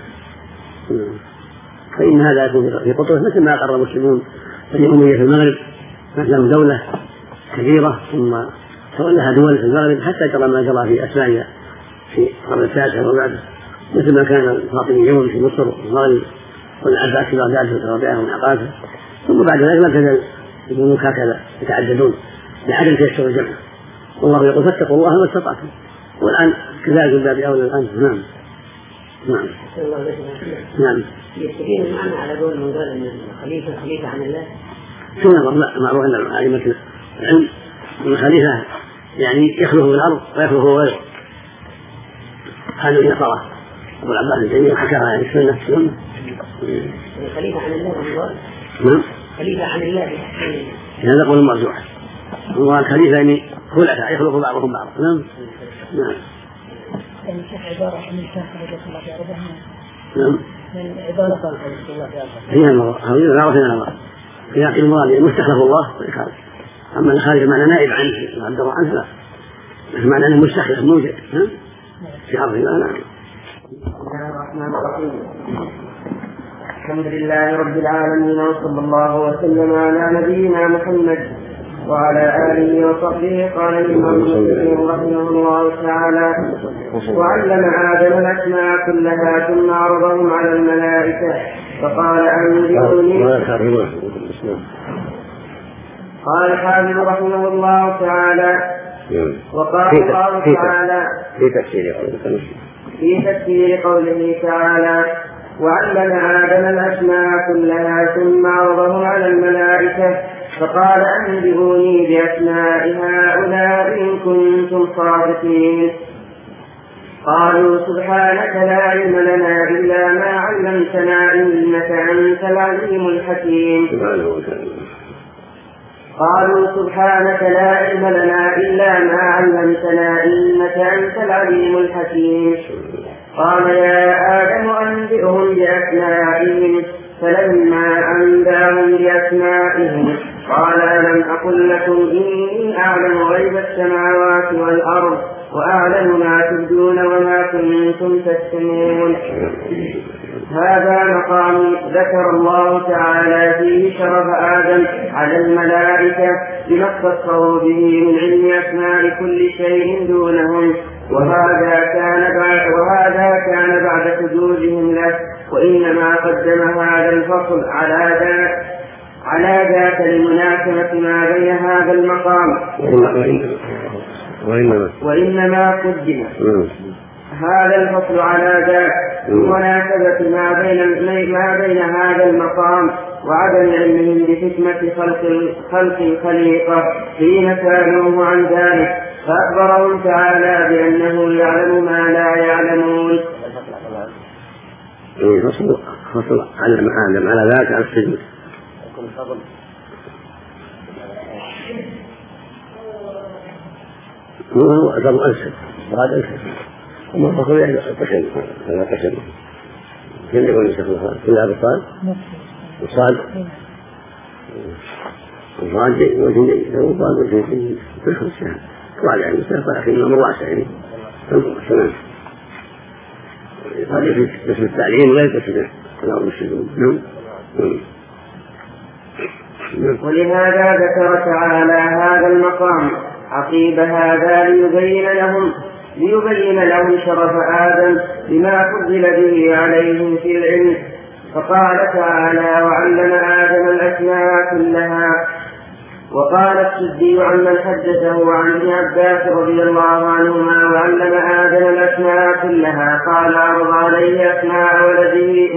فإن هذا يكون في قطر مثل ما أقر المسلمون الأموية في المغرب لهم دولة كبيرة ثم تولها دول في المغرب حتى جرى ما جرى في أسبانيا في القرن التاسع وبعده مثل ما كان الفاطميون في مصر والمغرب والعباس في بغداد في الرابعة والعقاد ثم بعد ذلك ما كان الملوك هكذا يتعددون لعدم تيسر الجمع. والله يقول فاتقوا الله ما استطعتم والآن كذلك من باب أولى الآن. نعم. نعم. نعم. يستفيد معنا على قول من قال أن الخليفة عن الله. شو نظر؟ لا معروف أن العلماء العلم الخليفة يعني يخلف في الأرض ويخلف غيره. هذا النصارى أبو العباس الجميل حكاها عن السنة. خليفة عن الله نعم خليفة عن الله هذا قول مرجوح. هو الخليفة يعني خلفاء يخلق بعضهم بعضا. نعم نعم يعني عبارة عن الإنسان خليفة الله في أرضه. نعم من عبارة خليفة الله في أرضه. هي المراد لا رفع الله في عقل المراد المستخلف الله والإخراج. أما الخارج معنى نائب عنه وعبد الله عنه لا معنى أنه مستخلف موجد في أرض الله. نعم. بسم الله الرحمن الرحيم. الحمد لله رب العالمين وصلى الله وسلم على نبينا محمد وعلى آله وصحبه. قال الإمام مسلم رحمه الله تعالى: وعلم آدم الأسماء كلها ثم عرضهم على الملائكة فقال أنبئوني. قال الحافظ رحمه الله تعالى: وقال الله تعالى في تفسير قوله تعالى: وعلم آدم الأسماء كلها ثم عرضهم على الملائكة فقال أنبئوني بأسماء هؤلاء إن كنتم صادقين. قالوا سبحانك لا علم لنا إلا ما علمتنا إنك أنت العليم الحكيم. قالوا سبحانك لا علم لنا إلا ما علمتنا إنك أنت العليم الحكيم. قال يا آدم أنبئهم بأسمائهم فلما أنبأهم بأسمائهم قال ألم أقل لكم إني أعلم غيب السماوات والأرض وأعلم ما تبدون وما كنتم تكتمون. هذا مقام ذكر الله تعالى فيه شرف آدم على الملائكة بما اختصه به من علم أسماء كل شيء دونهم، وهذا كان بعد سجودهم له، وإنما قدم هذا الفصل على ذاك لمناسبة ما بين هذا المقام، وإنما قدم هذا الفصل على ذاك لمناسبة ما بين هذا المقام وعدم علمهم بحكمة خلق الخليقة حين سألوه عن ذلك، فأخبرهم تعالى بأنه يعلم ما لا يعلمون. فصل على ذاك على السجود. هو أدب أنسب وهذا أنسب وما فصل يعني قشن هذا قشن كم يقول يستخدمها كلها بالصاد والصاد والصاد وجن لو صاد وجن تدخل السهم وعلى يعني سيطلع أخي الأمر واسع يعني تمام هذا في اسم التعليم ولا يتسجد الأرض السجود. ولهذا ذكر تعالى هذا المقام عقيب هذا ليبين لهم شرف آدم بما فضل به عليهم في العلم. فقال تعالى: وعلم آدم الأسماء كلها. وقال السدي عمن حدثه عن ابن عباس رضي الله عنهما: وعلم آدم الأسماء كلها. قال: عرض عليه أسماء ولده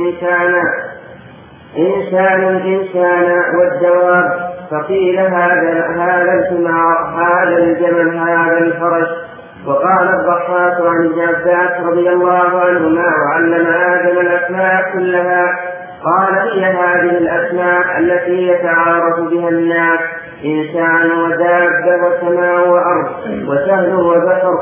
إنسان والدواب، فقيل هذا الحمار، هذا الجمل، هذا الفرس. وقال الضحاك عن ابن عباس رضي الله عنهما: وعلم آدم الأسماء كلها. قال: هي هذه الأسماء التي يتعارف بها الناس: إنسان ودابة وسماء وأرض وسهل وبحر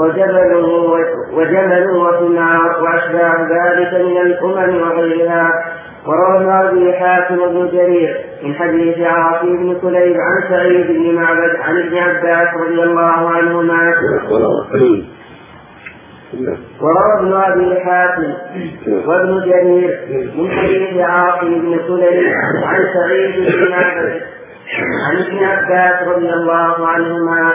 وجمل وحمار وأشباه ذلك من الأمم وغيرها. وروى أبي حاتم بن جرير من حديث عاصم بن كليب عن سعيد بن معبد عن ابن عباس رضي الله عنهما. وروى ابن أبي حاتم وابن جرير من حديث عاصم بن كليب عن سعيد بن معبد عن ابن عباس رضي الله عنهما.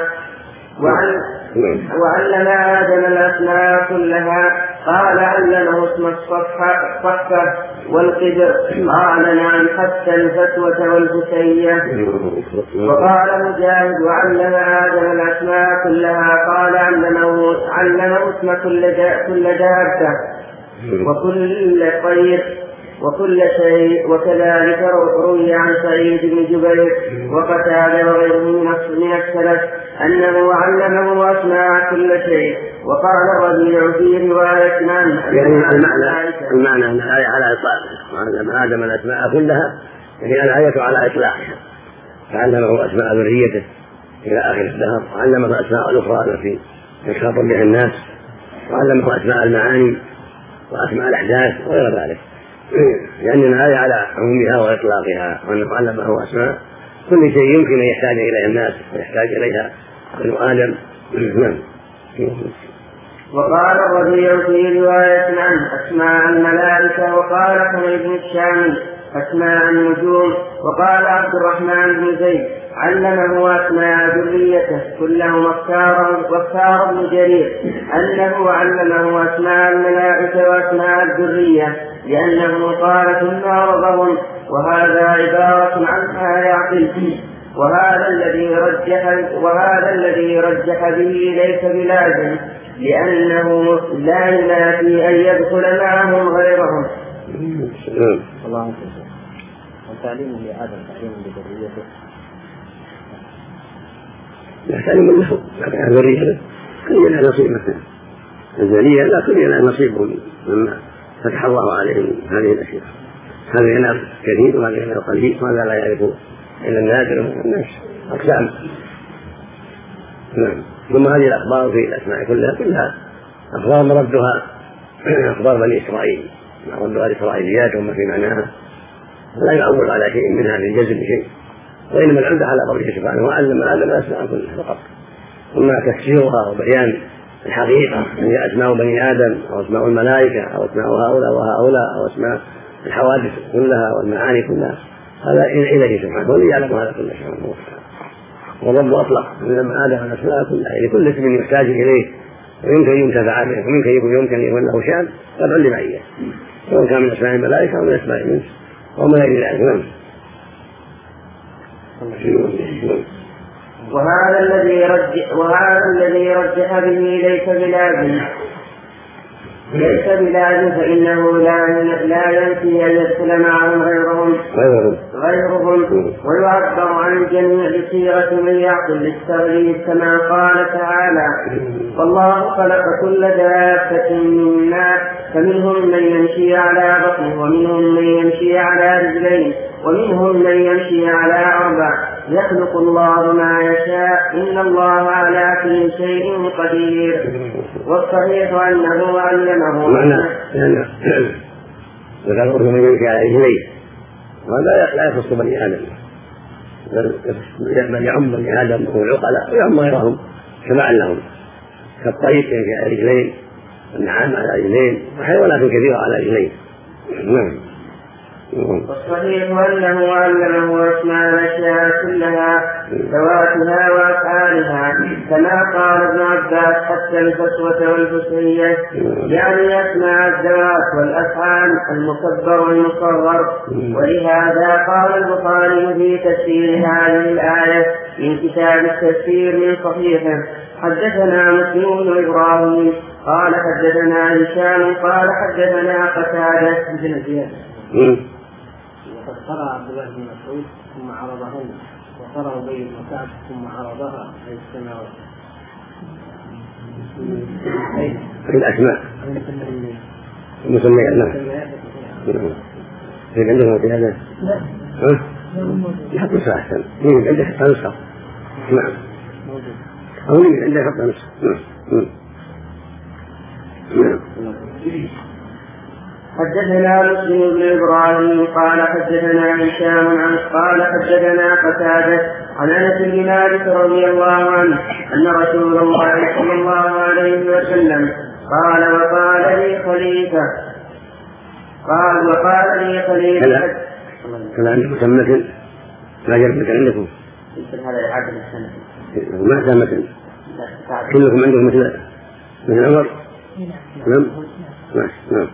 وعلم آدم الأسماء كلها. قال: علمه اسم الصفة والقدر. قال: نعم، حتى الفتوة والفتية. وقال مجاهد: وعلم آدم الأسماء كلها. قال: علمه اسم كل دابة وكل طير وكل شيء. وكذلك روي عن سعيد بن جبير وقتادة وغيره من السلف أنه علمه أسماء كل شيء. وقال الربيع في رواية عنه يعني المعنى أن الآية على إطلاقها، علم آدم الأسماء كلها، يعني الآية على إطلاقها، فعلمه أسماء ذريته إلى آخر الدهر، وعلمه الأسماء الأخرى التي يخاطب بها الناس، وعلمه أسماء المعاني وأسماء الأحداث وغير ذلك، لأن الآية على عمومها وإطلاقها، وأنه علمه أسماء كل شيء يمكن أن يحتاج إليه الناس ويحتاج إليها بنو آدم. وقال الربيع في رواية عنه أسماء الملائكة. وقال حميد بن الشامي أسماء النجوم. وقال عبد الرحمن بن زيد علمه أسماء ذريته كلهم. واختار ابن جرير أنه علمه أسماء الملائكة وأسماء الذرية لأنه قال ثم عرضهم، وهذا عبارة عنها يعقل. وهذا الذي رجح به ليس بلازم، لأنه لا ينافي أن يدخل معهم غيرهم. الله وتعليم لآدم تعليم لذريته، لا تعليم له ذريته كل لها نصيب مثلا الذرية، لا كل لها نصيب مما فتح الله عليهم هذه الأشياء. هذا ينال كثير وهذا ينال قليل، وهذا لا يعرف إلا النادر من الناس أقسام. ثم هذه الأخبار في الأسماء كلها أخبار مردها أخبار بني إسرائيل، مردها الإسرائيليات وما في معناها، لا يعول على شيء منها للجزم بشيء، وإنما العمدة على قوله سبحانه وعلم آدم الأسماء كلها فقط. أما تفسيرها وبيان الحقيقة أن هي أسماء بني آدم أو أسماء الملائكة أو أسماء هؤلاء وهؤلاء أو أسماء الحوادث كلها والمعاني كلها، هذا إليه سبحانه ولي يعلم هذا كله سبحانه وتعالى. والرب أطلق علم آدم الأسماء كلها، يعني كل اسم يحتاج إليه ويمكن ينتفع به ويمكن يكون له شأن قد علم إياه، سواء كان من أسماء الملائكة أو من أسماء الإنس وما إلى ذلك. وهذا الذي رجح به ليس بلازم فإنه لا ينفي أن يدخل معهم غيرهم. ويعبر عن الجميع بصيغة من يعقل للتغليب كما قال تعالى: والله خلق كل دابة من ماء فمنهم من يمشي على بطنه ومنهم من يمشي على رجلين ومنهم من يمشي على أربع يخلق الله ما يشاء إن الله على كل شيء قدير. والصحيح أنه علمه وذكر من يمشي على رجليه، وهذا لا يخص بني آدم بل يعم بني آدم والعقلاء ويعم غيرهم كما لهم، كالطيب يمشي على رجلين والنعام على رجلين وحيوانات كثيرة على رجلين. والصحيح أنه علمه أسماء الأشياء كلها ذواتها وأفعالها كما قال ابن عباس حتى الفسوة والفسحية، يعني أسماء الذوات والأفعال المكبر والمصغر. ولهذا قال البخاري في تفسير هذه الآية من كتاب التفسير من صحيحه: حدثنا مسلم بن إبراهيم قال حدثنا هشام قال حدثنا قتادة بن زياد. وقد قرأ عبد الله بن مسعود ثم عرضهن، وقرأ أبي بن كعب ثم عرضها أي السماوات. في الأسماء المسميات. نعم. في عندهم في هذا؟ لا. يحط نسخة أحسن. مين عنده حتى نسخة؟ نعم. أو مين عنده حتى نسخة؟ نعم. حدثنا مسلم بن إبراهيم قال حدثنا هشام قال حدثنا قتادة عن أنس بن مالك رضي الله عنه أن رسول الله صلى الله عليه وسلم قال وقال لي خليفة كان عندكم مثل ما جاء مثل عندكم هذا العدد السنة ما كان مثل كلكم عندكم مثل عمر. نعم.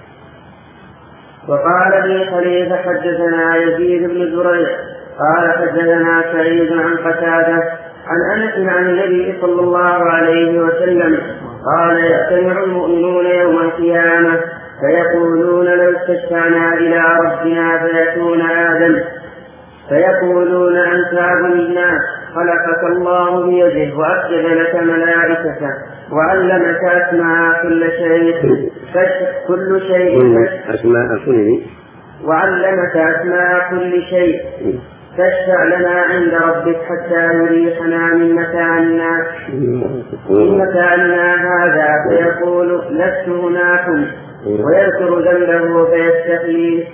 وقال لي خليفة حدثنا يزيد بن زريع قال حدثنا سعيد عن قتادة عن أنس عن النبي صلى الله عليه وسلم قال: يجتمع المؤمنون يوم القيامة فيقولون لو فاستشفعنا إلى ربنا فيأتون آدم فيقولون أنت أبو الناس خلقك الله بيده وأسجد لك ملائكته وعلمك أسماء كل شيء فاشفع لنا عند ربك حتى يريحنا من مكاننا هذا فيقول لست هناكم ويذكر ذنبه فيستحيي.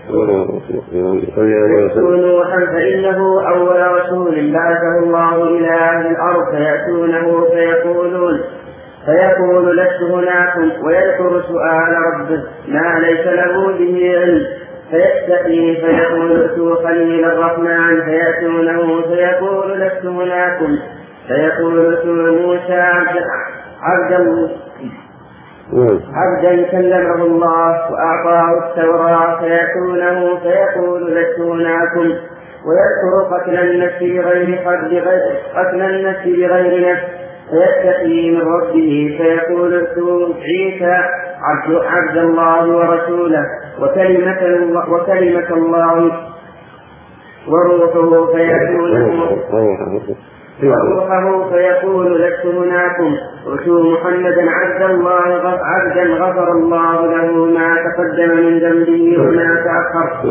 نوحا فإنه أول رسول بعثه الله إلى أهل الأرض فيأتونه فيقول لست هناكم ويذكر سؤال ربه ما ليس له به علم فيستحيي فيقول ائتوا خليل الرحمن فيأتونه فيقول لست هناكم فيقول ائتوا موسى عبدا كلمه الله وأعطاه التوراة فيأتونه فيقول لست هناكم ويذكر قتل النفس بغير نفس فيستحيي من ربه فيقول ائتوا عيسى عبد الله ورسوله وكلمة الله وروحه فيقول لست هناكم ائتوا محمدا عبدا غفر الله له ما تقدم من ذنبه وما تأخر.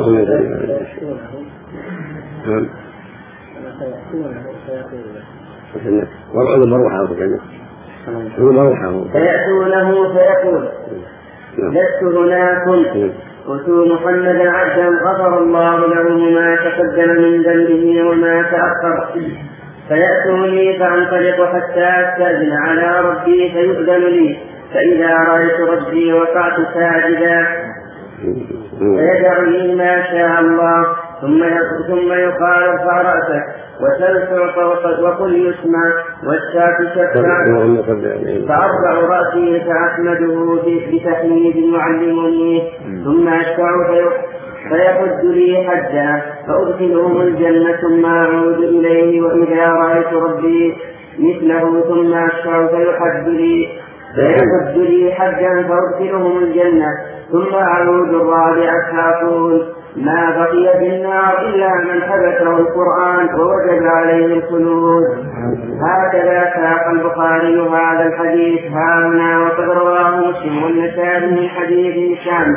فيأتونه فيقول لست هناكم ائتوا محمدا عبدا غفر الله له ما تقدم من ذنبه وما تأخر. فيأتوني فأنطلق حتى أستأذن على ربي فيؤذن لي فإذا رأيت ربي وقعت ساجدا فيدعني ما شاء الله ثم يقال ارفع رأسك وسل تعطى وقل يسمع والشاة تشفع فأرفع رأسي فأحمده بتحميد يعلمني ثم أشفع فيحد لي حجا فأدخلهم الجنة ثم أعود إليه وإذا رأيت ربي مثله ثم أشفع فيحد لي حجا فأدخلهم الجنة ثم أعود الرابعة فأقول ما بقي في النار إلا من حبسه القرآن ووجب عليه الخلود. هكذا ساق البخاري هذا الحديث هاهنا وقد رواه مسلم والنسائي من حديث هشام.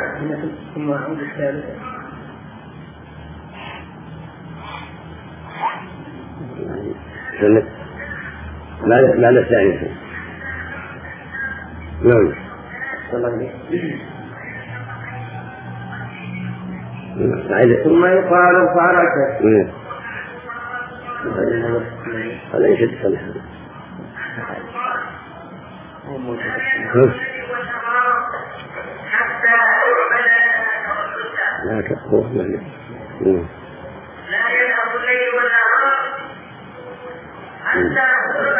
لا نستعين. نعم. ثم يقال ارفع رأسك. هذا ليس بصالح. لا تقوى لا يذهب الليل والنهار حتى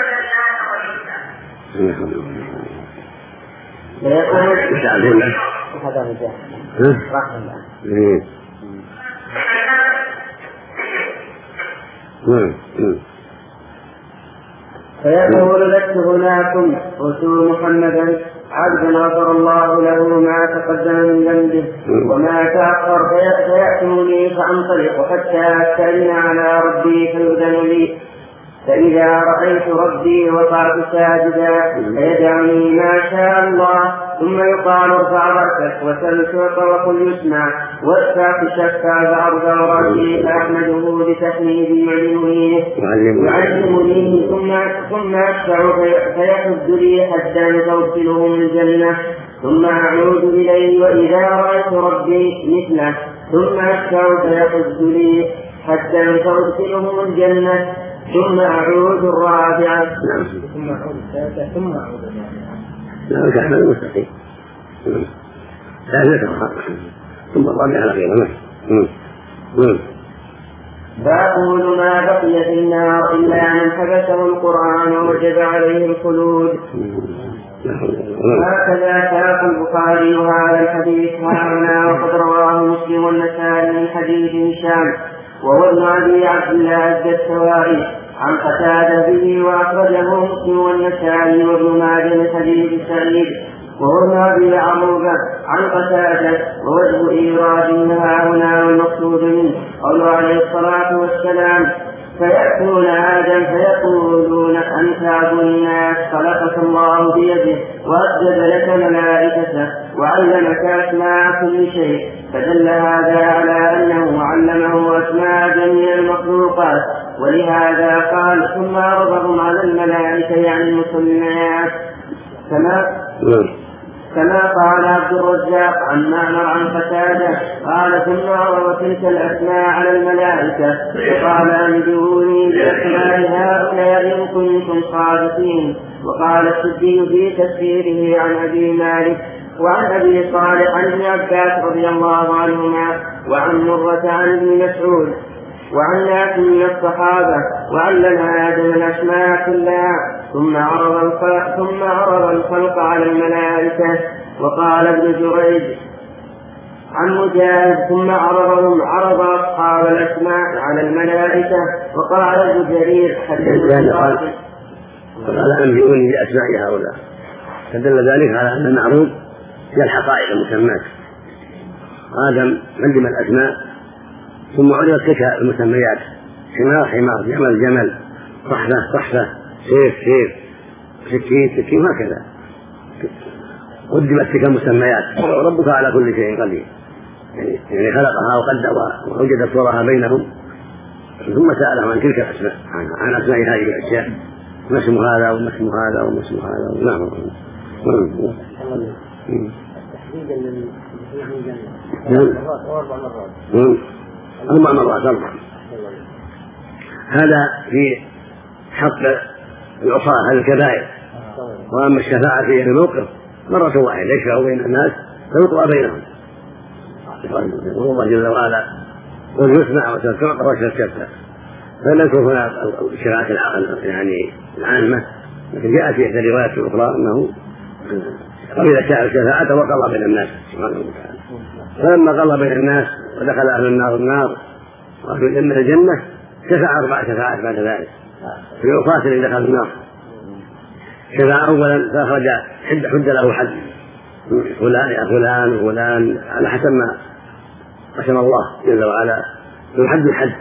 فيقول لست هناكم ائتوا محمدا عبدا غفر الله له ما تقدم من ذنبه وما تأخر فيأتوني فأنطلق حتى أستأذن على ربي فيؤذن لي فإذا رأيت ربي وقعت ساجدا فيدعني ما شاء الله ثم يقال ارفع رأسك وسل تعطى وقل يسمع واشفع تشفع فأرفع رأسي فأحمده بتحميد يعلمني ثم أشفع فيحد لي حتى فأدخلهم الجنة ثم أعود إليه وإذا رأيت ربي مثله ثم أشفع فيحد لي حتى فأدخلهم الجنة ثم أعود الرابعة ثم أعود الثالثة ثم أعود لا تحمل المستقيم ثالثة ثم الرابعة الأخيرة. فأقول ما بقي في النار إلا من حبسه القرآن ووجب عليه الخلود. هكذا ساق البخاري هذا الحديث هاهنا وقد رواه مسلم والنسائي من حديث هشام وهو ابن أبي عبد الله الدستوائي عن قتادة به وأخرجه مسلم والنسائي وابن ماجه من حديث سعيد وابن أبي عروبة عن قتادة. ووجه إيرادها هنا والمقصود منه قوله عليه الصلاة والسلام: فيأتون آدم فيقولون أنت أبو الناس، خلقك الله بيده وأسجد لك ملائكته وعلمك أسماء كل شيء. فدل هذا على أنه علمه أسماء جميع المخلوقات، ولهذا قال: ثم عرضهم على الملائكة يعني المسميات، كما قال عبد الرزاق عن معمر عن قتادة قال: ثم عرض تلك الأسماء على الملائكة وقال: أنبئوني بأسماء هؤلاء إن كنتم صادقين. وقال السدي في تفسيره عن أبي مالك وعن أبي صالح عن ابن عباس رضي الله عنهما وعن مرة عن ابن مسعود وعن ناس من الصحابة: وعلم آدم الأسماء كلها ثم عرض الخلق على الملائكة. وقال ابن جريج عن مجاهد: ثم عرض أصحاب الأسماء على الملائكة. وقال ابن جرير: قال: أنبئوني بأسماء هؤلاء. فدل ذلك على أن المعروض هي الحقائق المسمات. آدم علم الأسماء ثم عرضت تلك المسميات: حمار جمل، صحفة، سيف، سكين هكذا قدمت تلك المسميات. وربك على كل شيء قدير، يعني خلقها وقدرها ووجد صورها بينهم، ثم سألهم عن تلك الأسماء، عن أسماء هذه الأشياء: ما اسم هذا وما اسم هذا وما اسم هذا. نعم. أربع مرات. هذا في حق العصاة، هذا الكبائر. وأما الشفاعة في الموقف مرة واحدة يشفع بين الناس فيقضى بينهم، والله جل وعلا قل يسمع وتعطى وتشفع. فنذكر هنا الشفاعة يعني العامة، لكن جاء في إحدى الروايات الأخرى أنه قبل شاء الشفاعة وقضى بين الناس سبحانه وتعالى. فلما قضى بين الناس ودخل أهل النار وأهل الجنة شفع 4 شفاعات بعد ذلك في العصاة اللي دخلوا النار. شفع أولا فأخرج حد له حد، فلان يا فلان وفلان، على حسب ما قسم الله جل وعلا، ذو الحد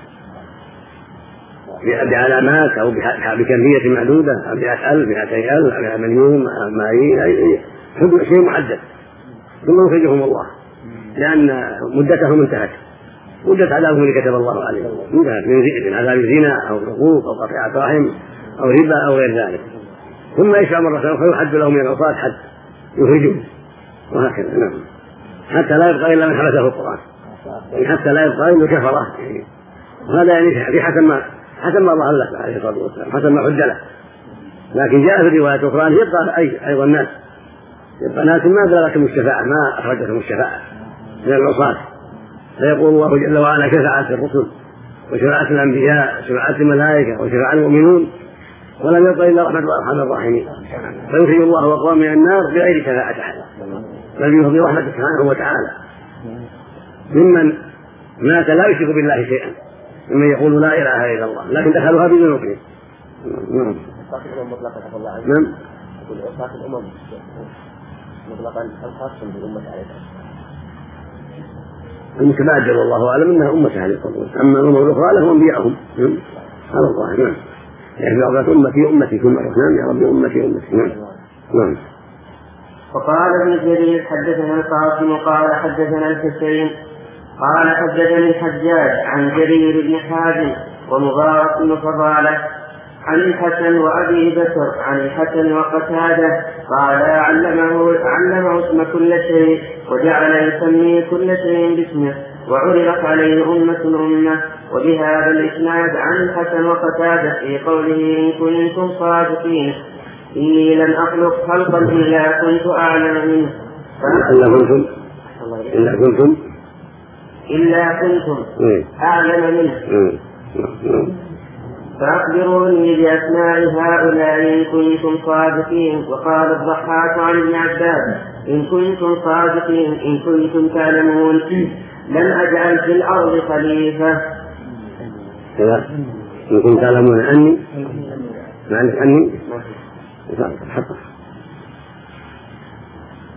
بعلامات أو بكمية معدودة، أو 100,000 200,000 أو 1,000,000 ملايين، شيء محدد. ثم يخرجهم الله لأن مدتهم انتهت، مدة عذابهم اللي كتب الله عليهم انتهت، من عذاب زنا أو حقوق أو قطيعة رحم أو ربا أو غير ذلك. ثم يشفع مرة أخرى فيحد لهم من العصاة حد يخرجهم، وهكذا. نعم. حتى لا يبقى إلا من حدثه القرآن، حتى لا يبقى إلا كفرة. وهذا يعني في حسب ما الله لك عليه الصلاة والسلام، حسب ما حد له. لكن جاء في رواية أخرى يبقى أيضا الناس، يبقى ناس ما بلغتهم الشفاعة، ما أخرجتهم الشفاعة من العصاة. فيقول الله جل وعلا: شفاعة الرسل وشفاعة الأنبياء وشفاعة الملائكة وشفاعة المؤمنون، ولم يبق إلا رحمة أرحم الراحمين. فيخرج الله أقوام من النار بغير شفاعة أحد، بل يخرج رحمته سبحانه وتعالى ممن مات لا يشرك بالله شيئا، ممن يقول لا إله إلا الله، لكن دخلوها بذنوبهم. نعم. نعم. عصاة الأمم مطلقا الخاص بالأمة عليه المتبادر والله أعلم أنها أمة عليه الصلاة والسلام، أما الأمم الأخرى لهم أنبياءهم على الله. نعم. يعني بعض أمتي كل مرة. نعم يا رب أمتي. نعم. وقال ابن جرير: حدثنا القاسم قال حدثنا الحسين قال حدثني الحجاج عن جرير بن حازم ومبارك بن فضالة عن الحسن وأبي بكر عن الحسن وقتادة قال: علمه اسم كل شيء وجعل يسمي كل شيء باسمه وعرضت عليه أمة. وبهذا الإسناد عن الحسن وقتادة في قوله: إن كنتم صادقين إني لم أخلق خلقا إلا كنت أعلم منه. إلا كنتم أعلم منه فأخبروني بأسماء هؤلاء إن كنتم صادقين. وقال الضحاك عن ابن عباس: إن كنتم صادقين إن كنتم تعلمون لن أجعل في الأرض خليفة. إن كنتم تعلمون أني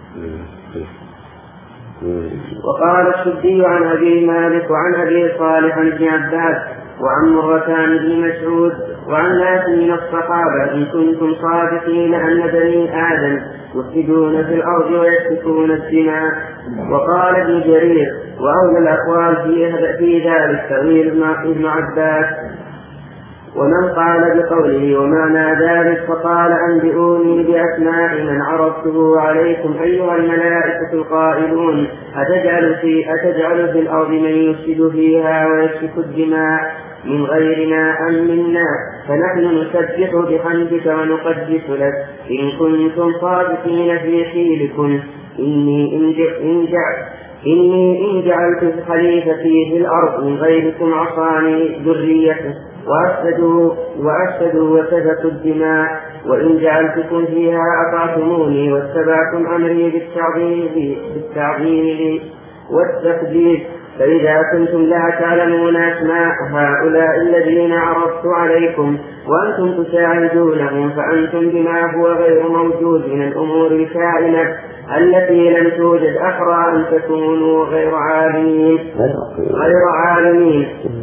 وقال السدي عن أبي مالك وعن أبي صالح بن عباس وعن مرتان بن مسعود وعن ناس من الصحابة إن كنتم صادقين أن بني آدم يفسدون في الأرض ويسفكون الدماء. وقال ابن جرير وأولى الأقوال في ذلك تأويل ابن عباس. ومن قال بقوله ومعنى ذلك فقال أنبئوني بأسماء من عرضته عليكم أيها الملائكة القائلون أتجعل في الأرض من يفسد فيها ويسفك الدماء من غيرنا أم منا فنحن نسبح بحمدك ونقدس لك إن كنتم صادقين في حيلكم إني إن جعلت خليفتي في الأرض من غيركم عصاني ذريته وأفسدوا وسفكوا الدماء وإن جعلتكم فيها أطعتموني واتبعتم أمري بالتعظيم لي والتقدير. فإذا كنتم لا تعلمون أسماء هؤلاء الذين عرضت عليكم وأنتم تشاهدونهم فأنتم بما هو غير موجود من الأمور الكائنة التي لم توجد أحرى أن تكونوا غير عالمين.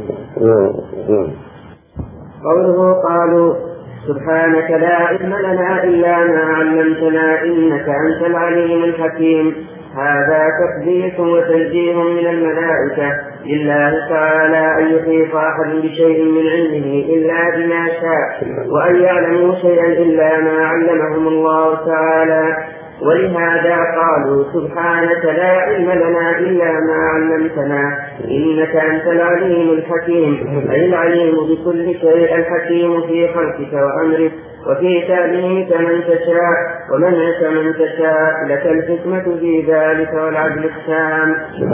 قوله قالوا سبحانك لا علم لنا إلا ما علمتنا إنك أنت العليم الحكيم. هذا تقديس وتنزيه من الملائكة لله تعالى أن يحيط أحد بشيء من علمه إلا بما شاء وأن يعلموا شيئا إلا ما علمهم الله تعالى. ولهذا قالوا سبحانك لا علم لنا إلا ما علمتنا إنك أنت العليم الحكيم أي العليم بكل شيء الحكيم في خلقك وأمرك وفي تعليمك من تشاء ومنعك من تشاء لك الحكمة في ذلك والعدل التام.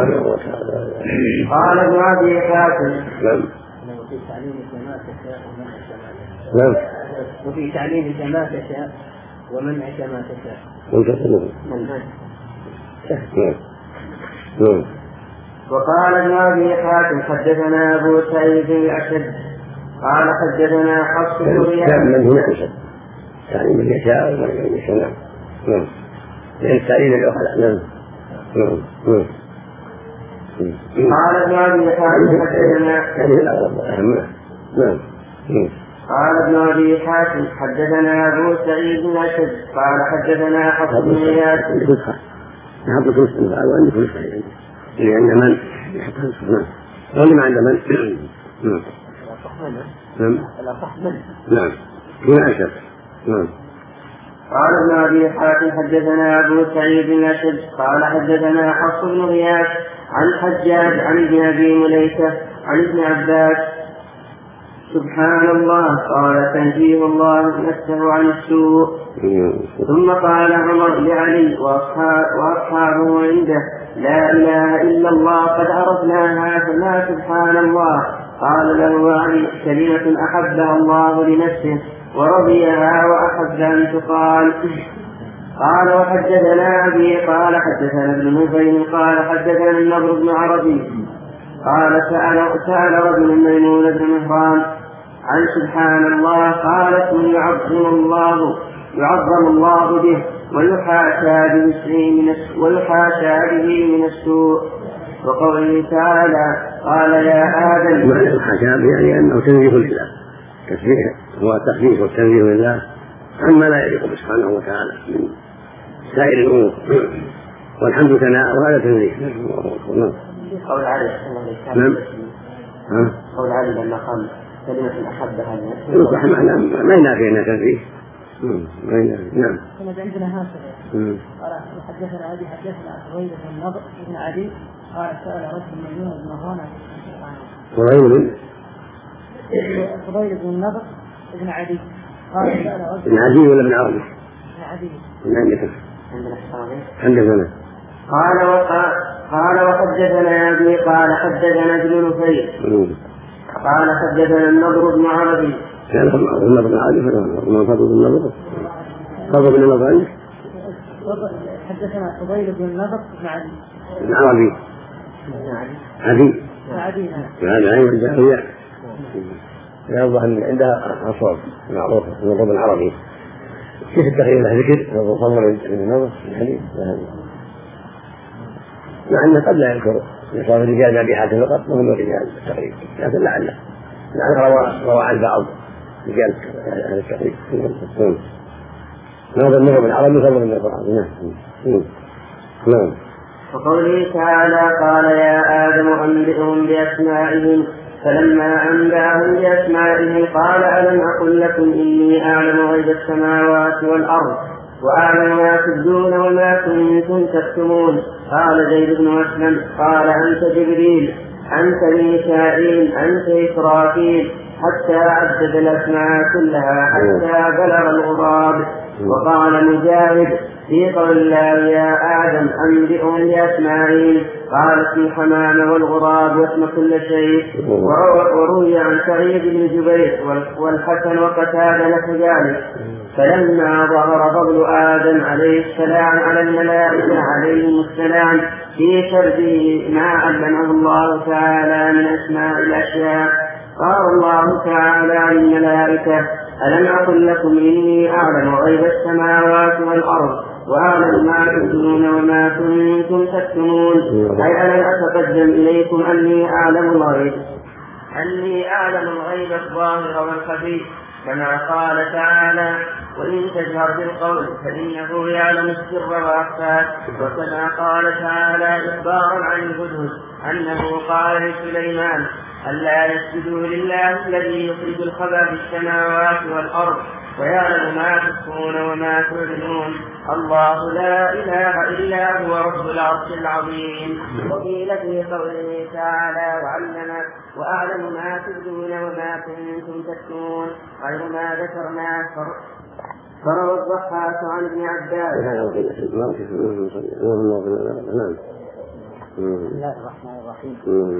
قال ابن أبي حاتم وفي تعليمك ما تشاء ومنعك ما تشاء. وقال ابن أبي حاتم حدثنا أبو سعيد الأشد قال حدثنا حفص بن غياث من هنا أشد تعليم من يشاء ومن يشاء. لأن التعليم الأخرى. قال ابن أبي حاتم حدثنا قال ابن أبي حاتم حدثنا أبو سعيد الأشد قال حدثنا حفص بن غياث نحط كل اسم وعندي كل اسم لأن من يحط اسم ولا ما عند من نعم هنا أشد. قال ابن أبي حاتم حدثنا أبو سعيد الأشد قال حدثنا حفص بن غياث عن حجاج عن ابن أبي مليكة عن ابن عباس سبحان الله قال تنزيه الله نفسه عن السوء. ثم قال عمر لعلي وأصحابه عنده لا إله إلا الله قد عرفناها فما سبحان الله. قال له علي كلمة أحبها الله لنفسه ورضيها وأحب أن تقال. قال وحدثنا أبي قال حدثنا ابن نفيل قال حدثنا النضر بن عربي قال سأل رجل ميمون بن مهران عن سبحان الله قال اسم يعظم الله به ويحاشى به من السوء. وقوله تعالى قال يا آدم معنى الحاشى يعني أنه تنزيه الإله تسبيح هو التقديس والتنزيه لله عما لا يليق سبحانه وتعالى من سائر الأمور والحمد ثناء وهذا تنزيه. قول علي قول علي لما قال كلمة أحبها لنفسه ما ينافي أنها تنزيه. نعم. عندنا هكذا قال حدثنا أبي حدثنا غير بن النضر بن عدي قال سأل رجل ميمون بن مهران غير بن النضر بن عدي قال سأل رجل بن عدي ولا بن عربي؟ بن عدي. عندنا قال وحدثنا أبي قال حدثنا ابن نفيل قال حدثنا النضر بن عربي كان النضر بن عربي فما فضل النضر فضل بن النضر حدثنا فضيل بن النضر بن عدي بن عربي عدي هذا عين الجاهلية يوضح أن عندها أصوات معروفة النضر بن عربي كيف التغيير له ذكر أو فضل النظر في الحديث؟ مع أنه قد لا يذكر يصاب الرجال ما بحاجة فقط وهم الرجال التقريب، لكن لعله روى عن بعض رجال أهل التقريب. هذا النظر العربي فضل من القرآن. نعم. وقوله تعالى قال يا آدم أنبئهم بأسمائهم فلما أنبأهم بأسمائهم قال ألم أقل لكم إني أعلم غيب السماوات والأرض وأعلم ما تبدون وما كنتم تكتمون. قال زيد بن أسلم قال أنت جبريل أنت ميكائيل أنت إسرافيل حتى عدد الأسماء كلها حتى بلغ الغراب. وقال مجاهد في قول الله يا آدم أنبئهم بأسمائهم قال في الحمام والغراب واسم كل شيء. وروي عن سعيد بن جبير والحسن وقتادة نحو ذلك. فلما ظهر فضل آدم عليه السلام على الملائكة عليهم السلام في شربه ما علمه الله تعالى من أسماء الأشياء قال الله تعالى للملائكة ألم أقل لكم إني أعلم غيب السماوات والأرض وأعلم ما تبدون وما كنتم تكتمون. أي ألم أتقدم إليكم أني أعلم الغيب الظاهر والخفي كما قال تعالى وإن تجهر بالقول فإنه يعلم السر وأخفى. وكما قال تعالى إخبارا عن الهدهد أنه قال لسليمان ألا يسجدوا لله الذي يخرج الخبى في السماوات والأرض ويعلم ما تخفون وما تعلنون الله لا إله إلا هو رب العرش العظيم. وقيل في قوله تعالى وأعلم ما تبدون وما كنتم تكتمون غير ما ذكرناه. فروى الضحاك عن ابن عباس. بسم الله الرحمن الرحيم.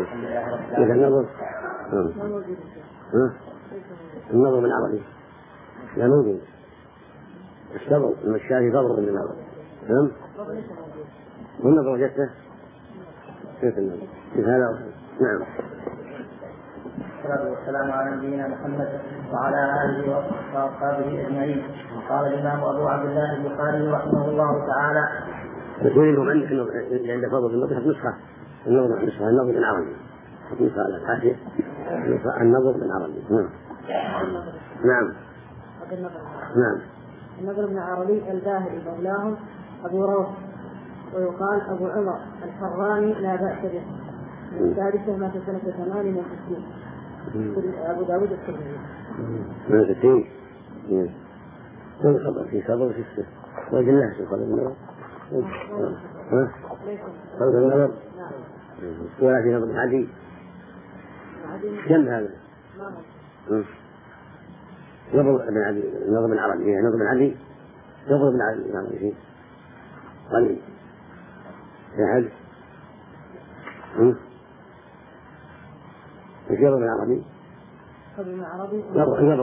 النظر من عربي لا موجود. الصبر المشاري ضبر من النظر. نعم. والنظر وجدته كيف النظر؟ كيف هذا؟ نعم. والصلاة والسلام على نبينا محمد وعلى آله وأصحابه أجمعين. قال الإمام أبو عبد الله البخاري رحمه الله تعالى يقول لهم أنه عند فضل النظر نسخة النظر بالعربي نسخة على الحاشية النظر بالعربي. نعم. النظر بالعربي الباهلي مولاهم أبو روح ويقال أبو عمر الحراني لا بأس به من السادسة مات سنة 58 أبو داود الترمذي. من 60 كل خبر في صبر في السر وجل الله سبحانه النظر خلق النظر ولا في نظر العدي كم هذا نظر بن عدي نظر بن عربي نظر بن عدي نظر بن عدي فيه قليل في حد ايش نظر بن عربي نظر بن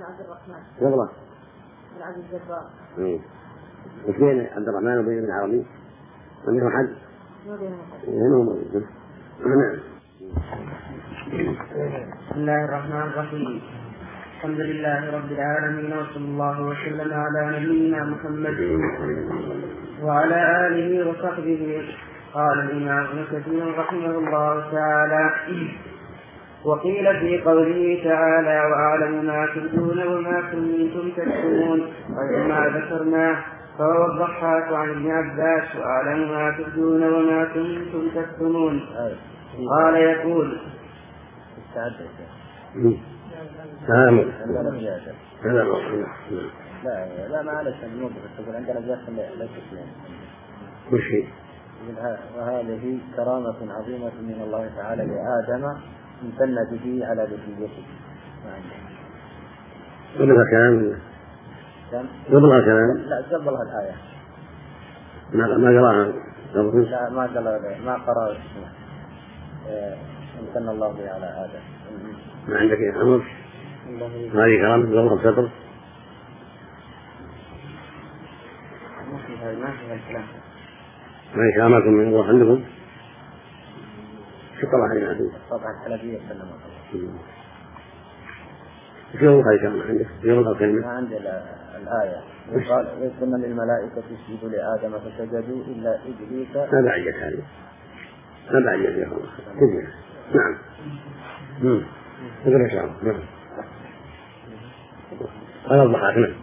عبد الجبار ايش بين عبد الرحمن وبين ابن عربي عنده حد نعم. بسم الله الرحمن الرحيم الحمد لله رب العالمين وصلى الله وسلم على نبينا محمد وعلى آله وصحبه. قال الإمام ابن كثير رحمه الله تعالى وقيل في قوله تعالى وأعلم ما تبدون وما كنتم تكتمون غير ما ذكرناه. فهو الضحاك عن ابن عباس وأعلم ما تبدون وما كنتم تكتمون. قال يقول لا معلش النوبة تقول عندنا داخل لا تسلم وشيء. وهذه كرامة عظيمة من الله تعالى لآدم امتن به على ذريته. قبلها كلام لا قبلها الآية ما قراها لا ما قرأ امتن الله به على آدم. ما عندك يا عمر هذه كلام قبلها السطر ما يشامكم من الله عندكم شو طبعا علينا طبعا الحلبية سلم شو البخاري كان عندك؟ يوم الكلمة ما عند الآية قال ويسمى للملائكة اسجدوا لآدم فسجدوا إلا إبليس. ما بعيد هذه ما بعيد يا الله. نعم. يقول إن نعم. هذا الضحاك. نعم.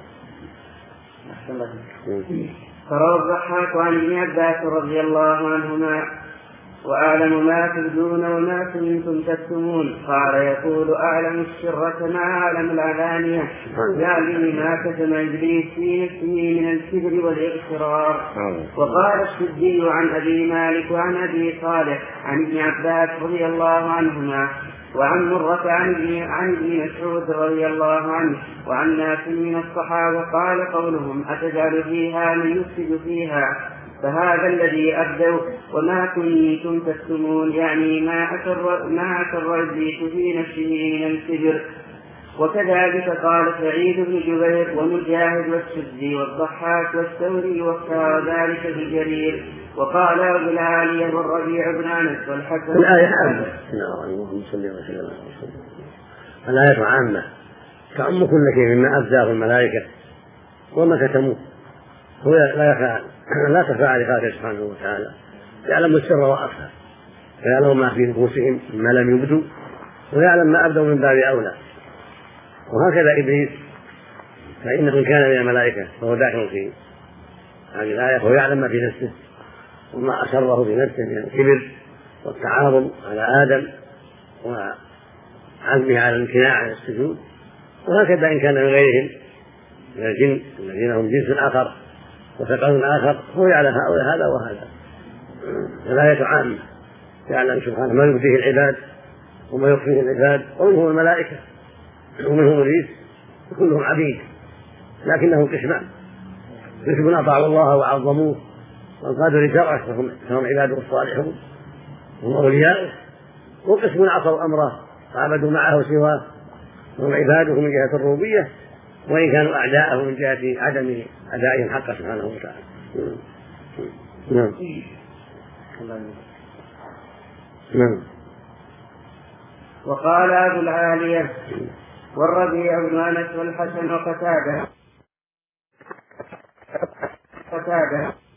فروى الضحاك عن ابن عباس رضي الله عنهما وأعلم ما تبدون وما كنتم تكتمون قال يقول أعلم السر كما أعلم العلانية يعني ما كتم إبليس في نفسه من الكبر والإغترار. وقال السدي عن أبي مالك وعن أبي صالح عن ابن عباس رضي الله عنهما وعن مرة عن ابن مسعود رضي الله عنه وعن ناس من الصحابة قال قولهم أتجعل فيها من يفسد فيها فهذا الذي أبدوا وما كنتم تكتمون يعني ما أسر إبليس في نفسه من الكبر. وكذلك قال سعيد بن جبير ومجاهد والسدي والضحاك والثوري واختار ذلك بجرير. وقال أبو العالية والربيع بن أنس والحسن. الآية عامة. الآية عامة تعم كل شيء مما أبداه الملائكة وما كتموه. هو لا تخفى على خالقه سبحانه وتعالى يعلم السر وأخفى ويعلم ما في نفوسهم ما لم يبدوا ويعلم ما أبدوا من باب أولى. وهكذا إبليس فإنه إن كان من الملائكة فهو داخل في هذه الآية وهو يعلم ما في نفسه وما أسره في نفسه من الكبر والتعاظم على آدم وعزمه على الامتناع عن السجود. وهكذا إن كان من غيرهم من الجن الذين هم جنس آخر وثقل آخر هو يعلم هذا وهذا. الآية عامة يعلم سبحانه ما يبديه العباد وما يخفيه العباد ومنهم الملائكة ومنهم إبليس وكلهم عبيد لكنهم قسمان قسم أطاعوا الله وعظموه والقادر شرعه فهم عباده الصالحون هم أولياؤه وقسم عصوا أمره وعبدوا معه سواه وهم عباده من جهة الربوبية وإن كانوا أعداءه من جهة عدم أدائهم حقه سبحانه وتعالى. نعم. نعم. وقال أبو العالية والربيع بن أنس والحسن وقتادة